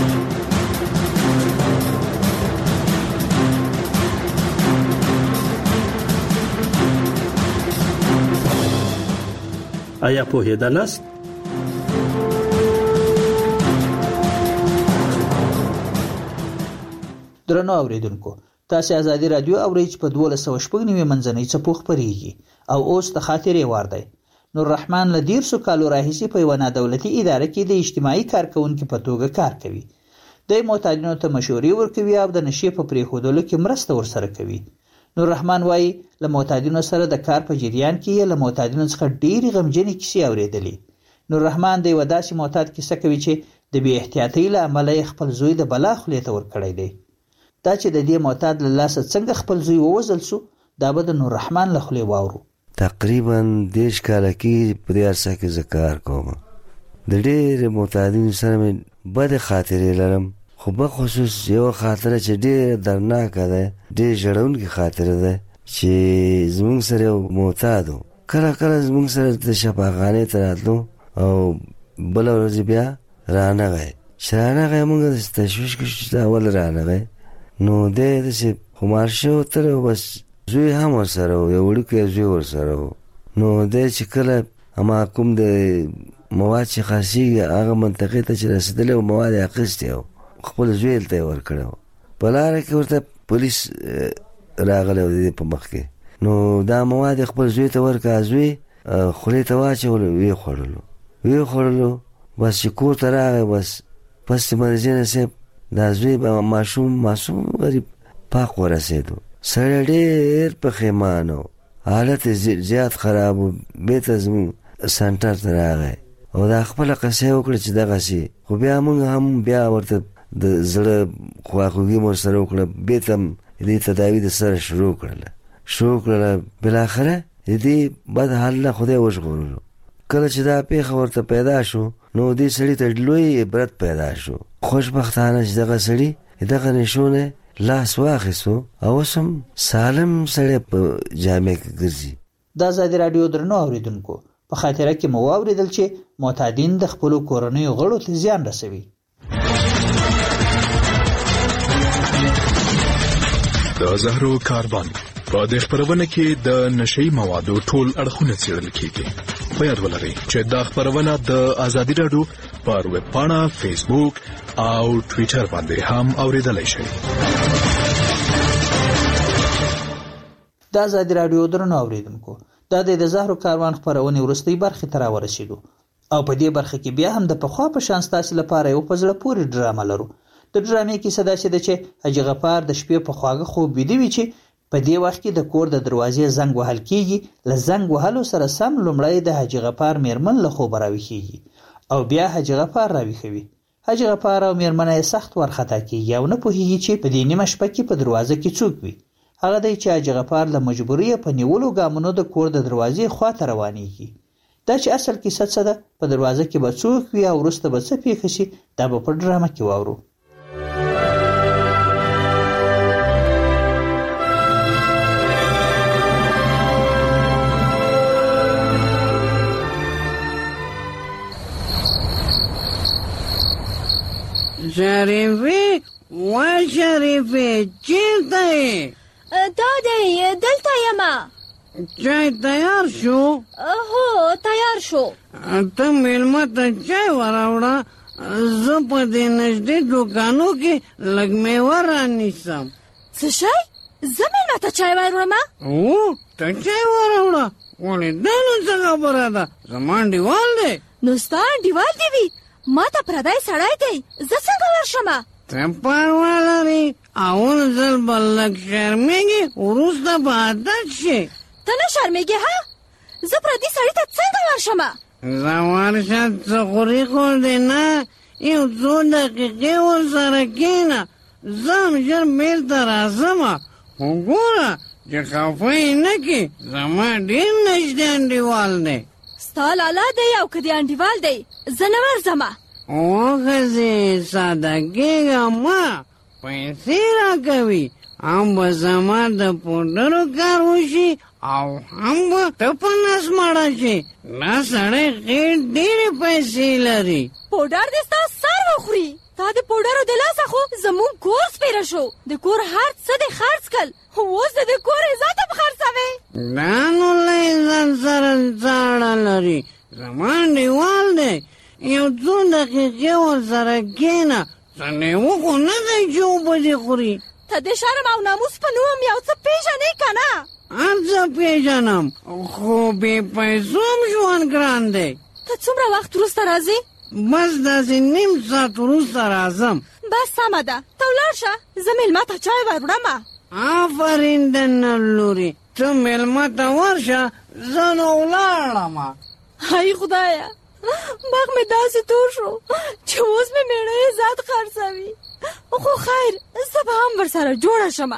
آیا پوهیدلاست؟ درنو اوریدونکو، تاسو ازادي رادیو اورئ چې په 1290 منځنۍ څپو خبريږي او اوس د خاطرې وار دی. نور رحمان له 13 کالو راهیسې په یو نادولتي اداره کې د اجتماعي کارکونکو په توګه کار کوي. د معتادینو ته مشورې ورکوي او د نشي په پریښودلو کې مرسته ورسره کوي. نور رحمان وایي له معتادینو سره د کار په جریان کې له معتادینو څخه ډېری غمجنې کیسې اورېدلې. نور رحمان د یو داسې معتاد کیسه کوي چې د بې احتیاطۍ له امله خپل زوی د بلا خولې ته ورکړی دی. دا چې د دې معتاد له لاسه څنګه خپل زوی ووژل شو، دا به د نور رحمان له خولې واورو. تقریبا 10 کاله کې په دې عرصه کې زه کار کوم. د ډېرو معتادینو سره مې بدې خاطرې لرم، خو بخصوص یو خاطره چې ډېره درناکه ده، ډېر ژړونکې خاطره ده چې زموږ سره یو معتاد و. کله کله زموږ سره د شفاخانې ته راتلو او بله ورځ بیا رانغی. چې رانغی موږ داسې تشویش کړو چې دا ولې رانغی، نو دی داسې خمار شوی تللی و، بس زوی هم ورسره و، یو وړوکی زوی ورسره و. نو دی چې کله اما کوم د مواد چې خاصېږي هغه منطقې ته چې رسېدلی و مواد یې اخیستی و، خپل زوی هلته یې ورکړی و. په لاره کې ورته پولیس راغله د په مخ کې. نو دا مواد خپل زوی ته ورکړه، زوی خولې ته واچولو، ویې خوړلو. بس چې کور ته راغی، بس پس مرزینه صاحب دا زوی معصوم غریب پاک ورسېدو. سړی ډېر پښیمان و، حالت زیات خراب و. بېرته زموږ سنټر ته راغی او دا خپله قصه یې وکړه چې دغسې. خو بیا موږ هم بیا ورته د زړه خواخوږي مو سره وکړه، بېرته دې تداوي د سره شروع کړله. بالاخره د دې بد حال نه خدای وژغورلو. کله چې دا پیښه ورته پیدا شو نو دې سړي ته لوی عبرت پیدا شو. خوشبختانه چې دغه سړي دغه نشونه لاس واخیستو او اوس هم سالم سړی په جامع کې ګرځي. د ازادي راډیو درنو اوریدونکو، په خاطره کې مو واوریدل چې معتادین د خپلو کورنیو غړو ته زیان رسوي. د زهرو کاروان په دې خبرونه کې د نشئی موادو ټول اړخونه څېړل کیږي. په یاد ولرئ چې دا خبرونه د ازادي راډیو پر ویب پاڼه، فیسبوک او ټوئیټر باندې هم اوریدلای شئ. د ازادي راډیو درنو اوریدونکو، دا د زهرو کاروان خبرونه ورستۍ برخه ته راورسېدو او په دې برخه کې بیا هم د پخوا په شان ستاسو لپاره یو په زړه پورې ډرامه لرو. د ډرامې کیسه داسې ده چې حاجي غفار د شپې په خواږه خوب ویده وي چې په دې وخت کې د کور د دروازې زنګ وهل کیږي. له زنګ وهلو سره سم لومړی د حاجي غفار میرمن له خوبه راویښیږي او بیا حاجي غفار راویښوي. حاجي غفار او میرمنه یې سخت وارخطا کیږي او نه پوهیږي چې په دې نیمه شپه کې په دروازه کې څوک وي. هغه دی چې حاجي غفار له مجبورۍ په نیولو ګامونو د کور د دروازې خواته روانېږي. دا چې اصل کیسه څه ده، په دروازه کې به څوک وي او وروسته به څه پیښه شي، دا به په ډرامه کې واورو. شریفی چیرته یې؟ دا دی دلته یمه. چای تیار شو؟ هو تیار شو. ته میلمه ته چای وراوړه، زه په دې نږدې دوکانو کې لږ میوه رانیسم. څه شی؟ زه میلمه ته چای وراوړم؟ هو ته چای وراوړه. ولې دا نو څه خبره ده؟ زما انډیوال دی. نو ستا انډیوال دی وي؟ ما ته پردی سړی دی، زه څنګه ورشم؟ ته پروا لرې، اول ځل به لږ شرمېږې، وروسته به عادت شي. ته نه شرمېږې ها؟ زه پردي سړي ته څنګه ورشم؟ زه ورشه، څه خوري خو دې نه، یو څو دقیقې ورسره کښېنه، زه هم ژر بېرته راځم. خو ګوره چې خفه یې نه کړې، زما ډېر نږدې انډیوال دی. ستا لالا دی او که دې انډیوال دی، زه نه ورځم. وښځې ساده کېږه مه، پیسې راکوي، هم به زما د پوډرو کار وشي او هم به ته په نس مړه شي. دا سړی خیر ډېرې پیسې لري. پوډر دې ستا سر وخوري. تا د پوډرو د لاسه خو زموږ کور سپېره شو. د کور هر څه دې خرڅ کړل، اوس د کور عزت هم خرڅوې. دا نو له عزت سره څه اړه لري؟ زما انډیوال دی، یو څو دقیقې ورسره کښېنه، څه لیوه خو نه دی چې اوبه دې خوري. ته د شرم او ناموس په نوم یو څه پېژنې که نه؟ هر څه پېژنم، خو بې پیسو هم ژوند ګران دی. ته څومره وخت وروسته راځې؟ بس داسې نیم ساعت وروسته راځم. بس سمه ده، ته ولاړ شه، زه مېلمه ته چای وروړم. آفرین د نر لورې، ته مېلمه ته ورشه، زه نو ولاړم. هی خدایه، مخ مې داسې تور شو چې اوس مې مېړه عزت خرڅوي. خو خیر، زه به هم ورسره جوړه شم.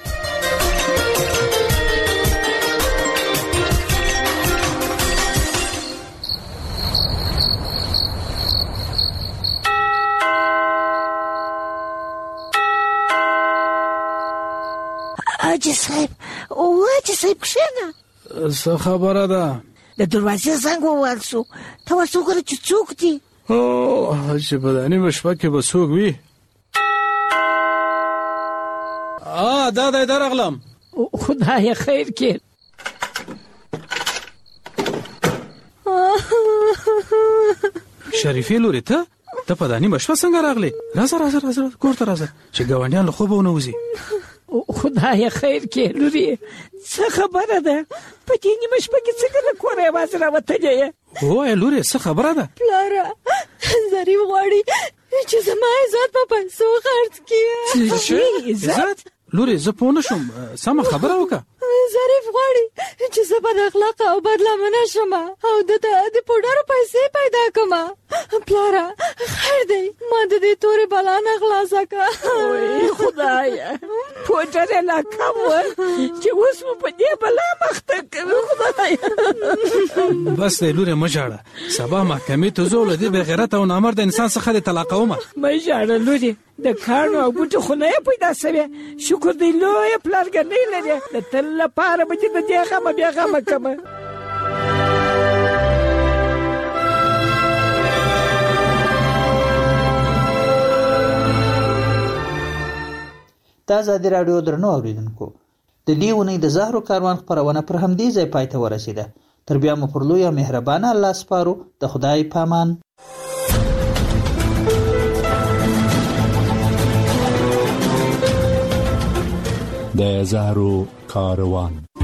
حاجي صاحب کښېنه. څه خبره ده؟ د دروازې زنګ ووهل شو، ته ورته وګوره چې څوک دي. چې په دا نیمه شپه کې به څوک وي؟ دا دی درغلم. خدای خیر کې. شریفې لورې، ته په دا نیمه شپه څنګه راغلې؟ راځه کور ته راځه چې ګاونډیان له خوبه ونه وځي. خدای خیر کې لوري څه خبره ده په دې نیمه شپه کې څنګه له کوره یوازې راوتلې وای لورې څه خبره ده پلاره ظریف غواړي چې زما عزت په پیسو خرڅ کړي عزت لورې زه پوه نه شوم سمه خبره وکړه ظریف غواړي چې زه بد اخلاقه او بدلمنه شم او د پوډرو پیسې پیدا کړم پلاره خیر دی ما د دې تورې بلا نه خلاصه کړه خدایا پوډر لا کم چې اوس مو په دې بلا مخته کوي خدایا بس لورې مه ژاړه سبا محکمې ته ځو له دې بې غیرته او نامرده انسان څخه دې طلاق کومه مه ژاړه لورې د کاڼو او بوټو خونه پیدا شوې شکر دی لویه پلارګنۍ لري د تل لپاره به چې د دې غمه بیا غمه کومه د ازادي راډیو درنو اوریدونکو د دې ونې د زهرو کاروان خپرونه پر همدې ځای پای ته ورسیده تر بیا مو پر لوی او مهربانه الله سپارو د خدای پامان د زهرو کاروان